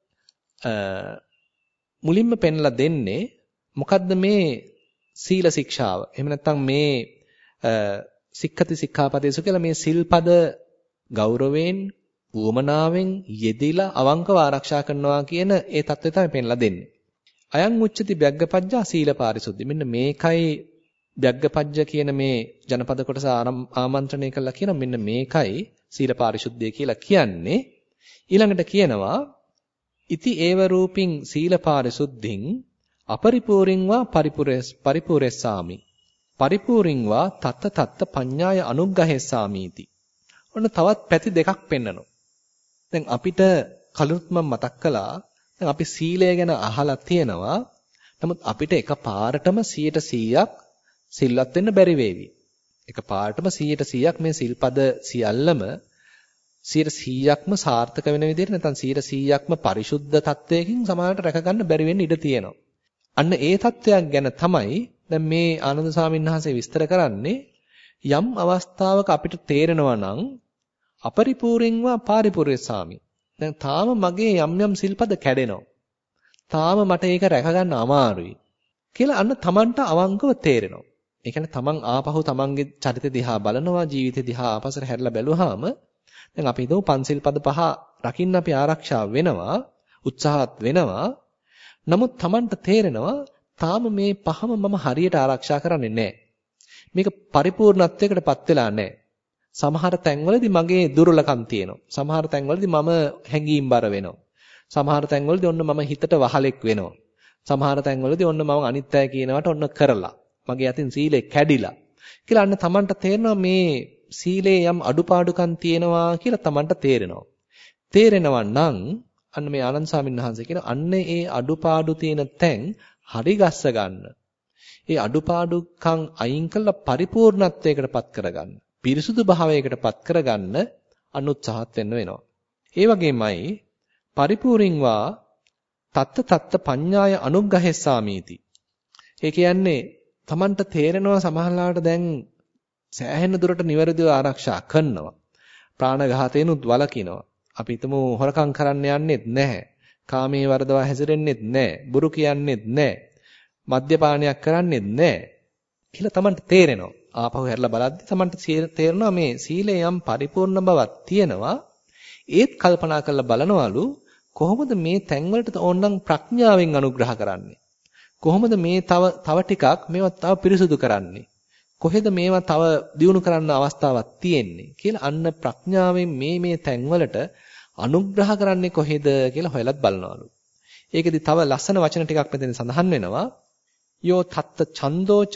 මුලින්ම පෙන්ලා දෙන්නේ මොකද්ද මේ සීල ශික්ෂාව. එහෙම නැත්නම් මේ සික්ඛති සික්ඛාපදේසු කියලා මේ සිල්පද ගෞරවයෙන් උවමනාවෙන් යෙදිලා අවංකව ආරක්ෂා කරනවා කියන ඒ தත්ත්වය තමයි පෙන්ලා දෙන්නේ. අයං උච්චති බ්‍යග්ගපජ්ජා සීල පාරිශුද්ධි. මෙන්න මේකයි බ්‍යග්ගපජ්ජ කියන මේ ජනපද කොටස ආමන්ත්‍රණය කළා කියන මෙන්න මේකයි සීල පාරිශුද්ධිය කියලා කියන්නේ. ඊළඟට කියනවා ඉති ඒව රූපින් සීල පාරිශුද්ධින් අපරිපූර්ණං වා පරිපූර්ණස්සාමි. පරිපූර්ණං වා තත්ත තත්ත පඤ්ඤාය අනුග්ගහෙස්සාමීති. ඔන්න තවත් පැති දෙකක් පෙන්නනවා. දැන් අපිට කලින් මම මතක් කළා දැන් අපි සීලය ගැන අහලා තියෙනවා. නමුත් අපිට එකපාරටම 100%ක් සිල්වත් වෙන්න බැරි වේවි. එකපාරටම 100%ක් මේ සිල්පද සියල්ලම 100%ක්ම සාර්ථක වෙන විදිහට නැත්නම් 100%ක්ම පරිශුද්ධ තත්වයකින් සමානට රැක ගන්න බැරි වෙන්න ඉඩ තියෙනවා. අන්න ඒ තත්වයක් ගැන තමයි දැන් මේ ආනන්ද ස්වාමීන් වහන්සේ විස්තර කරන්නේ. යම් අවස්ථාවක අපිට තේරෙනවා නම් අපරිපූර්ණංවා පාරිපූර්ණස්සාමි. දැන් තාම මගේ යම් සිල්පද කැඩෙනවා. තාම මට ඒක රැක ගන්න අමාරුයි කියලා අන්න Tamanට අවංකව තේරෙනවා. ඒ කියන්නේ Taman ආපහු Tamanගේ චරිත දිහා බලනවා, ජීවිත දිහා ආපසට හැරිලා බැලුවාම දැන් අපි හිතමු පන්සිල් පද 5 රකින්න අපි ආරක්ෂා වෙනවා, උත්සාහත් වෙනවා. නමුත් Tamanට තේරෙනවා තාම මේ පහම මම හරියට ආරක්ෂා කරන්නේ නැහැ. මේක පරිපූර්ණත්වයකටපත් වෙලා නැහැ. සමහර තැන්වලදී මගේ දුර්වලකම් තියෙනවා. සමහර තැන්වලදී මම හැඟීම්බර වෙනවා. සමහර තැන්වලදී ඔන්න මම හිතට වහලෙක් වෙනවා. සමහර තැන්වලදී ඔන්න මම අනිත් අය කියනවට ඔන්න කරලා. මගේ අතින් සීලය කැඩිලා. කියලා අන්න Tamanට තේරෙනවා මේ සීලේ යම් අඩුපාඩුකම් තියෙනවා කියලා Tamanට තේරෙනවා. තේරෙනවා නම් අන්න මේ ආනන්ද ස්වාමීන් වහන්සේ කියන අන්න ඒ අඩුපාඩු තියෙන තැන් හරි ගස්ස ගන්න. ඒ අඩුපාඩුකම් අයින් කළා පරිපූර්ණත්වයකටපත් කරගන්න. පිරිසුදු භාවයකටපත් කරගන්න අනුත්සාහත් වෙන්න වෙනවා. ඒ වගේමයි පරිපූර්ණංවා තත්ත තත්ත පඤ්ඤාය අනුග්ගහෙස්සාමීති. ඒ කියන්නේ Tamanට තේරෙනවා සමහරලාට දැන් සෑහෙන දුරට නිවැරදිව ආරක්ෂා කරනවා. ප්‍රාණඝාතේනුත් වළකිනවා. අපි හිතමු හොරකම් කරන්න යන්නෙත් නැහැ. කාමයේ වර්ධව හැසිරෙන්නෙත් නැහැ. බොරු කියන්නෙත් නැහැ. මද්යපානයක් කරන්නෙත් නැහැ. කියලා Tamanට තේරෙනවා. ආපහු හැරලා බලද්දි Tamanට තේරෙනවා මේ සීලේ යම් පරිපූර්ණ බවක් තියෙනවා. ඒත් කල්පනා කරලා බලනවලු කොහොමද මේ තැන් වලට ඕනනම් ප්‍රඥාවෙන් අනුග්‍රහ කරන්නේ? කොහොමද මේ තව ටිකක් මේවා තව පිරිසුදු කරන්නේ? කොහෙද මේවා තව දියුණු කරන්න අවස්ථාවක් තියෙන්නේ කියලා අන්න ප්‍රඥාවෙන් මේ තැන් වලට අනුග්‍රහ කරන්නේ කොහෙද කියලා හොයලත් බලනවලු. ඒකෙදි තව ලස්සන වචන ටිකක් මෙතන සඳහන් වෙනවා. යෝ තත්ත ඡන්தோච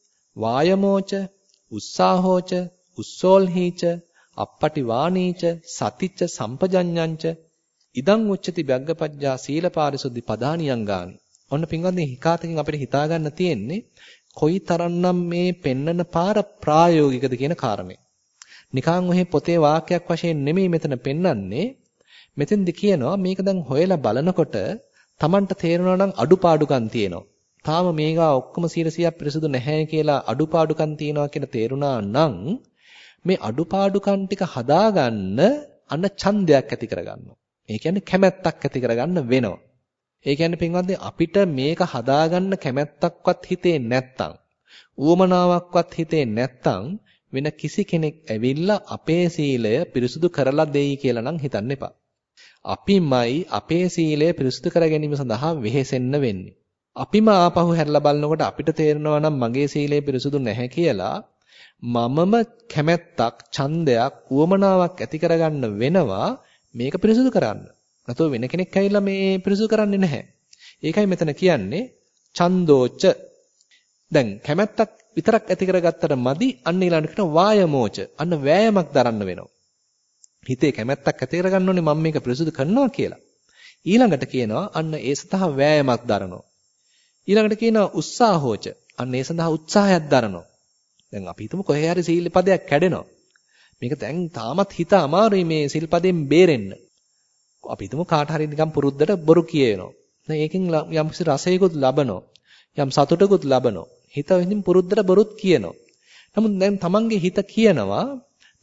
වායමෝච උස්සාහෝච උස්සෝල්හීච අප්පටි වාණීච සතිච්ච සම්පජඤ්ඤංච ඉදං උච්චති බ්‍යග්ගපජ්ජා සීලපාරිසුද්ධි පදානියංගානි. ඔන්න පින්වත්නි හිකාතකින් අපිට හිතා ගන්න තියෙන්නේ කොයිතරම්නම් මේ පෙන්නන පාර ප්‍රායෝගිකද කියන කාරණේ. නිකන් ඔහේ පොතේ වාක්‍යයක් වශයෙන් නෙමෙයි මෙතන පෙන්වන්නේ. මෙතෙන්දි කියනවා මේක දැන් හොයලා බලනකොට Tamanට තේරෙනවා නම් අඩුපාඩුකම් තියෙනවා. තාම මේවා ඔක්කොම 100% පිරිසුදු නැහැ කියලා අඩුපාඩුකම් තියෙනවා කියන තේරුණා නම් මේ අඩුපාඩුකම් ටික හදාගන්න අන්න ඡන්දයක් ඇති කරගන්නවා. ඒ කියන්නේ කැමැත්තක් ඇති කරගන්න වෙනවා. ඒ කියන්නේ පින්වත්නි අපිට මේක හදාගන්න කැමැත්තක්වත් හිතේ නැත්තම් ඌමනාවක්වත් හිතේ නැත්තම් වෙන කිසි කෙනෙක් ඇවිල්ලා අපේ සීලය පිරිසුදු කරලා දෙයි කියලා නම් හිතන්න එපා. අපිමයි අපේ සීලය පිරිසුදු කර ගැනීම සඳහා වෙහෙසෙන්න වෙන්නේ. අපිම ආපහු හැරලා බලනකොට අපිට තේරෙනවා නම් මගේ සීලය පිරිසුදු නැහැ කියලා මමම කැමැත්තක්, ඡන්දයක්, ඌමනාවක් ඇති කරගන්න වෙනවා මේක පිරිසුදු කරන්න. නැතෝ වෙන කෙනෙක් ඇවිල්ලා මේ පිරිසුදු කරන්නේ නැහැ. ඒකයි මෙතන කියන්නේ ඡන්தோච. දැන් කැමැත්තක් විතරක් ඇති කරගත්තට මදි අන්න ඊළඟට වායමෝච. අන්න වෑයමක් දරන්න වෙනවා. හිතේ කැමැත්තක් ඇති කරගන්න ඕනේ මම මේක පිරිසුදු කරනවා කියලා. ඊළඟට කියනවා අන්න ඒ සඳහා වෑයමක් දරනවා. ඊළඟට කියනවා උත්සාහෝච. අන්න ඒ සඳහා උත්සාහයක් දරනවා. දැන් අපි හිතමු කොහේ හරි සීල පදයක් කැඩෙනවා. මේක දැන් තාමත් හිත අමාරුයි මේ සිල් පදයෙන් බේරෙන්න. අපි හිතමු කාට හරි නිකන් පුරුද්දට බොරු කියනවා. දැන් ඒකෙන් යම් කිසි රසයකුත් ලබනවා. යම් සතුටකුත් ලබනවා. හිත විසින් පුරුද්දට බොරුත් කියනවා. නමුත් දැන් තමන්ගේ හිත කියනවා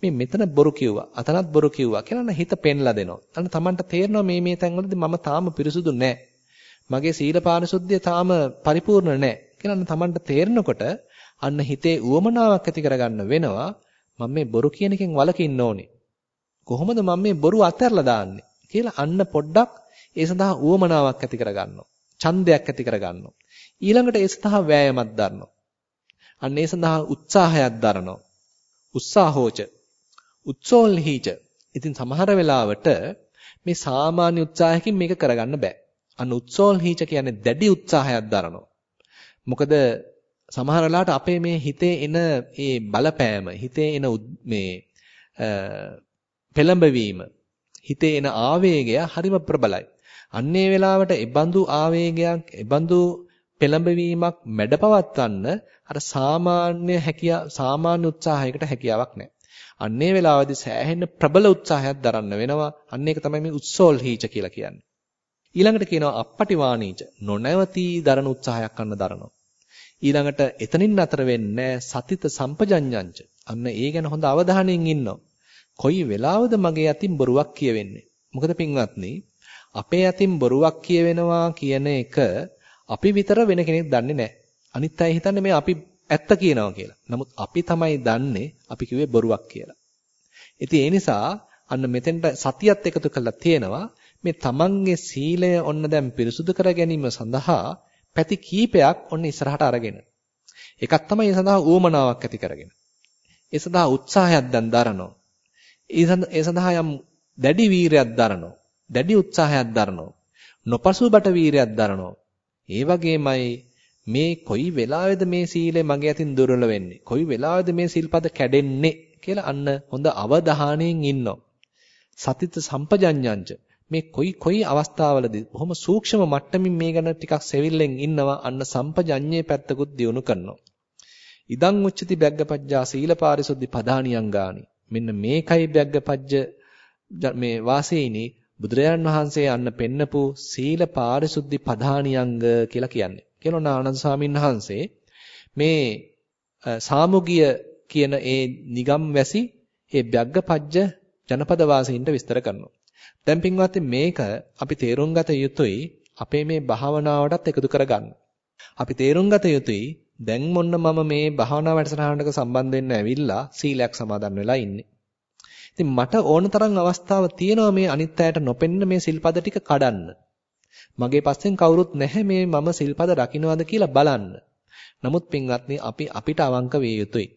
මේ මෙතන බොරු කිව්වා, අතනත් බොරු කිව්වා කියලා හිත පෙන්ලා දෙනවා. අන්න Tamanට තේරෙනවා මේ තැන්වලදී මම තාම පිරිසුදු නැහැ. මගේ සීල පාරිශුද්ධිය තාම පරිපූර්ණ නැහැ කියලා Tamanට තේරෙනකොට අන්න හිතේ උවමනාවක් ඇති කරගන්න වෙනවා. මම මේ බොරු කියන එකෙන් වළකින්න ඕනේ. කොහොමද මම මේ බොරු අතහැරලා දාන්නේ කියලා අන්න පොඩ්ඩක් ඒ සඳහා උවමනාවක් ඇති කරගන්නවා. ඡන්දයක් ඇති කරගන්නවා. ඊළඟට ඒ සඳහා වෑයමක් දරනවා. අන්න ඒ සඳහා උත්සාහයක් දරනවා. උත්සාහෝච උත්සෝල්හිච. ඉතින් සමහර වෙලාවට මේ සාමාන්‍ය උත්සාහයකින් මේක කරගන්න බෑ. අන්න උත්සෝල්හිච කියන්නේ දැඩි උත්සාහයක් දරනවා. මොකද සමහර වෙලාවට අපේ මේ හිතේ එන ඒ බලපෑම, හිතේ එන මේ පෙළඹවීම, හිතේ එන ආවේගය හරිම ප්‍රබලයි. අන්නේ වෙලාවට ඒබඳු ආවේගයක්, ඒබඳු පෙළඹවීමක් මැඩපවත්වන්න අර සාමාන්‍ය උත්සාහයකට හැකියාවක් නැහැ. අන්නේ වෙලාවේදී සෑහෙන ප්‍රබල උත්සාහයක් දරන්න වෙනවා. අන්න ඒක තමයි මේ උත්සෝල්හීච කියලා කියන්නේ. ඊළඟට කියනවා අපපටිවාණීච නොනවතී දරන උත්සාහයක් ගන්න දරනවා. ඊළඟට එතනින් අතර වෙන්නේ සතිත සම්පජඤ්ඤංච. අන්න ඒ ගැන හොඳ අවධානයෙන් ඉන්නවා. කොයි වෙලාවද මගේ අතින් බොරුවක් කියවෙන්නේ? මොකද පින්වත්නි, අපේ අතින් බොරුවක් කියවෙනවා කියන එක අපි විතර වෙන කෙනෙක් දන්නේ නැහැ. අනිත් අය හිතන්නේ මේ අපි ඇත්ත කියනවා කියලා. නමුත් අපි තමයි දන්නේ අපි කිව්වේ බොරුවක් කියලා. ඉතින් ඒ නිසා අන්න මෙතෙන්ට සතියත් එකතු කරලා තියෙනවා. මේ තමන්ගේ සීලය ඔන්න දැන් පිරිසුදු කර ගැනීම සඳහා පැති කීපයක් ඔන්න ඉස්සරහට අරගෙන. එකක් තමයි ඒ සඳහා උවමනාවක් ඇති කරගෙන. ඒ සඳහා උත්සාහයක් දැන් දරනවා. ඒ සඳහා යම් දැඩි වීරයක් දරනවා. දැඩි උත්සාහයක් දරනවා. නොපසුබට වීරයක් දරනවා. ඒ වගේමයි මේ කොයි වෙලාවේද මේ සීලය මගේ අතින් දුර්වල වෙන්නේ? කොයි වෙලාවේද මේ සිල්පද කැඩෙන්නේ කියලා අන්න හොඳ අවධානයෙන් ඉන්නවා. සතිත සම්පජඤ්ඤංච මේ කොයි අවස්ථාවලදී බොහොම සූක්ෂම මට්ටමින් මේ ගැන ටිකක් සෙවිල්ලෙන් ඉන්නවා. අන්න සම්පජඤ්ඤේ පැත්තකුත් දියුණු කරනවා. ඉදං උච්චති බැග්ගපජ්ජා සීලපාරිසුද්ධි පදානියංගානි. මෙන්න මේකයි බැග්ගපජ්ජ මේ වාසීනි බුදුරජාණන් වහන්සේ අන්න පෙන්නපු සීල පාරිශුද්ධි පධානියංග කියලා කියන්නේ. කියනවා ආනන්ද ස්වාමීන් වහන්සේ මේ සාමුගිය කියන ඒ නිගම් වැසි ඒ බ්‍යග්ගපජ්ජ ජනපද වාසීන්ට විස්තර කරනවා. දැන් පින්වත්නි මේක අපි තේරුම් ගත යුතුයි අපේ මේ භාවනාවටත් එකතු කරගන්න. අපි තේරුම් ගත යුතුයි දැන් මොන්න මම මේ භාවනා වැඩසටහනකට සම්බන්ධ වෙන්න ඇවිල්ලා සීලයක් සමාදන් වෙලා ඉන්නේ. ඉතින් මට ඕන තරම් අවස්ථාවක් තියෙනවා මේ අනිත් අයට නොපෙන්න මේ සිල්පද ටික කඩන්න. මගේ පස්සෙන් කවුරුත් නැහැ මේ මම සිල්පද රකින්නවද කියලා බලන්න. නමුත් පින්වත්නි අපිට අවංක විය යුතුයි.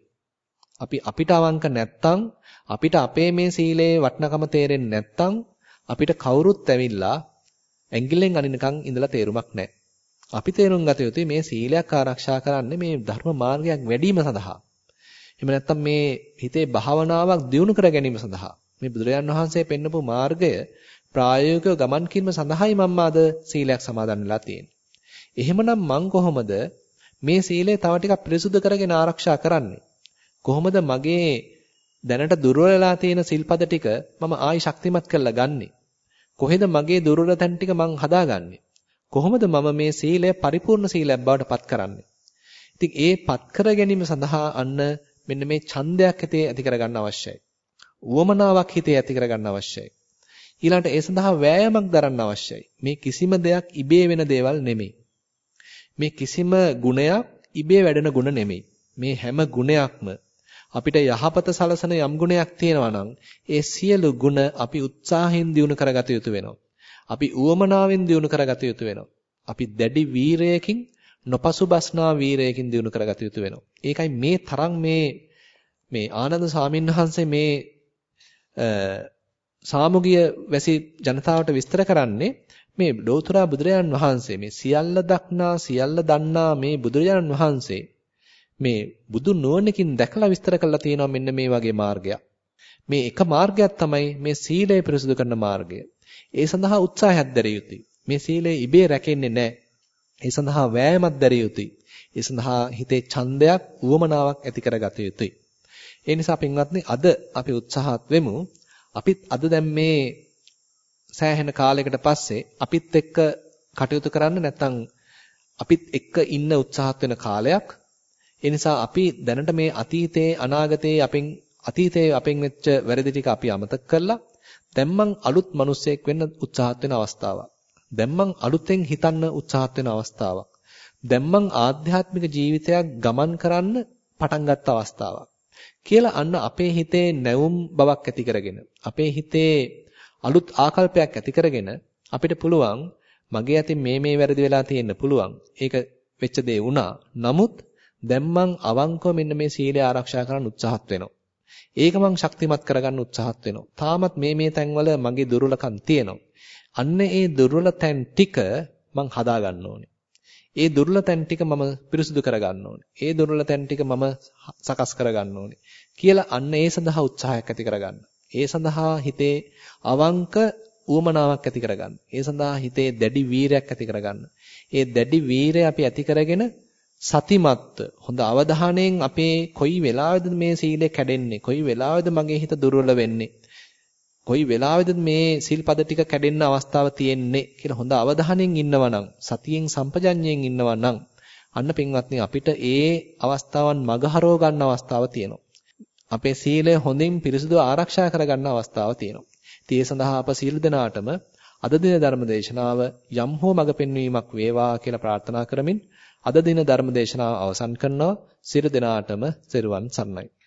අපිට අවංක නැත්තම් අපිට අපේ මේ සීලේ වටිනකම තේරෙන්නේ නැත්තම් අපිට කවුරුත් ඇවිල්ලා ඇඟිල්ලෙන් අනිනකන් ඉඳලා තේරුමක් නැහැ. අපි තේරුම් ගත යුතුයි මේ සීලයක් ආරක්ෂා කරන්නේ මේ ධර්ම මාර්ගයක් වැඩිම සඳහා. එහෙම නැත්නම් මේ හිතේ භාවනාවක් දියුණු කර ගැනීම සඳහා මේ බුදුරජාන් වහන්සේ පෙන්නපු මාර්ගය ප්‍රායෝගිකව ගමන් කිරීම සඳහායි මම අද සීලයක් සමාදන් වෙලා තියෙන්නේ. එහෙමනම් මං කොහොමද මේ සීලය තව ටිකක් පිරිසුදු කරගෙන ආරක්ෂා කරන්නේ? කොහොමද මගේ දැනට දුර්වල වෙලා තියෙන සිල්පද ටික මම ආයි ශක්තිමත් කරලා ගන්නෙ? කොහෙද මගේ දුර්වල තැන් ටික මං හදාගන්නේ? කොහොමද මම මේ සීලය පරිපූර්ණ සීලයක් බවට පත් කරන්නේ? ඉතින් ඒ පත් කර ගැනීම සඳහා අන්න මෙන්න මේ ඡන්දයක් හිතේ ඇති කරගන්න අවශ්‍යයි. උවමනාවක් හිතේ ඇති කරගන්න අවශ්‍යයි. ඊළඟට ඒ සඳහා වෑයමක් දරන්න අවශ්‍යයි. මේ කිසිම දෙයක් ඉබේ වෙන දේවල් නෙමෙයි. මේ කිසිම ගුණයක් ඉබේ වැඩෙන ගුණ නෙමෙයි. මේ හැම ගුණයක්ම අපිට යහපත සලසන යම් ගුණයක් තියෙනවා නම් ඒ සියලු ගුණ අපි උත්සාහයෙන් දියුණු කරගත යුතු වෙනවා. අපි උවමනාවෙන් දියුණු කරගත යුතු වෙනවා. අපි දැඩි වීරයකින් නොපසුබස්නා වීරයකින් දියුණු කරගත යුතු වෙනවා. ඒකයි මේ තරම් මේ ආනන්ද ස්වාමින්වහන්සේ මේ සාමුගිය වැසි ජනතාවට විස්තර කරන්නේ මේ ලෝතුරා බුදුරජාන් වහන්සේ මේ සියල්ල දක්නා සියල්ල දන්නා මේ බුදුරජාන් වහන්සේ මේ බුදු නුවණකින් දැකලා විස්තර කරලා තියෙනවා මෙන්න මේ වගේ මාර්ගයක්. මේ එක මාර්ගයක් තමයි මේ සීලය පිරිසුදු කරන මාර්ගය. ඒ සඳහා උත්සාහයක් දැරිය යුතුයි. මේ සීලය ඉබේ රැකෙන්නේ නැහැ. ඒ සඳහා වෑයමක් දැරිය යුතුයි. ඒ සඳහා හිතේ ඡන්දයක්, උවමනාවක් ඇති කරගත යුතුයි. ඒ නිසා පින්වත්නි අද අපි උත්සාහත් වෙමු. අපිත් අද දැන් මේ සෑහෙන කාලයකට පස්සේ අපිත් එක්ක කටයුතු කරන්න නැත්නම් අපිත් එක්ක ඉන්න උත්සාහත් වෙන කාලයක්. ඒ නිසා අපි දැනට මේ අතීතයේ අනාගතයේ අතීතයේ අපෙන් වෙච්ච වැරදි ටික අපි අමතක කරලා දැන් මං අලුත් මිනිසෙක් වෙන්න උත්සාහත් වෙන අවස්ථාවක්. දැන් මං අලුතෙන් හිතන්න උත්සාහත් වෙන අවස්ථාවක්. දැන් මං ආධ්‍යාත්මික ජීවිතයක් ගමන් කරන්න පටන් ගත්ත අවස්ථාවක්. කියලා අන්න අපේ හිතේ නැවුම් බවක් ඇති කරගෙන අපේ හිතේ අලුත් ආකල්පයක් ඇති කරගෙන අපිට පුළුවන් මගේ අතින් මේ වැරදි වෙලා තියෙන්න පුළුවන්. ඒක වෙච්ච දේ වුණා. නමුත් දැන් මං අවංකව මෙන්න මේ සීලය ආරක්ෂා කරන්න උත්සාහත් වෙනවා. ඒක මං ශක්තිමත් කරගන්න උත්සාහත් වෙනවා. තාමත් මේ තැන්වල මගේ දුර්වලකම් තියෙනවා. අන්න ඒ දුර්වල තැන් ටික මං හදා ගන්න ඕනේ. ඒ දුර්වල තැන් ටික මම පිරිසුදු කරගන්න ඕනේ. ඒ දුර්වල තැන් ටික මම සකස් කරගන්න ඕනේ. කියලා අන්න ඒ සඳහා උත්සාහයක් ඇති කරගන්න. ඒ සඳහා හිතේ අවංක උවමනාවක් ඇති කරගන්න. ඒ සඳහා හිතේ දැඩි වීරයක් ඇති කරගන්න. ඒ දැඩි වීරය අපි ඇති කරගෙන සතිමත්ව හොඳ අවධානයෙන් අපේ කොයි වෙලාවෙද මේ සීලය කැඩෙන්නේ, කොයි වෙලාවෙද මගේ හිත දුර්වල වෙන්නේ, කොයි වෙලාවෙද මේ සිල්පද ටික කැඩෙන්න අවස්ථාව තියෙන්නේ කියලා හොඳ අවධානයෙන් ඉන්නවා නම්, සතියෙන් සම්පජඤ්ඤයෙන් ඉන්නවා නම් අන්න පින්වත්නි අපිට ඒ අවස්ථාවන් මගහරව ගන්න අවස්ථාව තියෙනවා. අපේ සීලය හොඳින් පිරිසුදු ආරක්ෂා කරගන්න අවස්ථාව තියෙනවා. ඉතින් ඒ සඳහා අප සීල දෙනාටම අද දින ධර්ම දේශනාව යම් හෝ මඟ පෙන්වීමක් වේවා කියලා ප්‍රාර්ථනා කරමින් අද දින ධර්ම දේශනාව අවසන් කරනවා. සියලු දෙනාටම සිරුවන් සරණයි.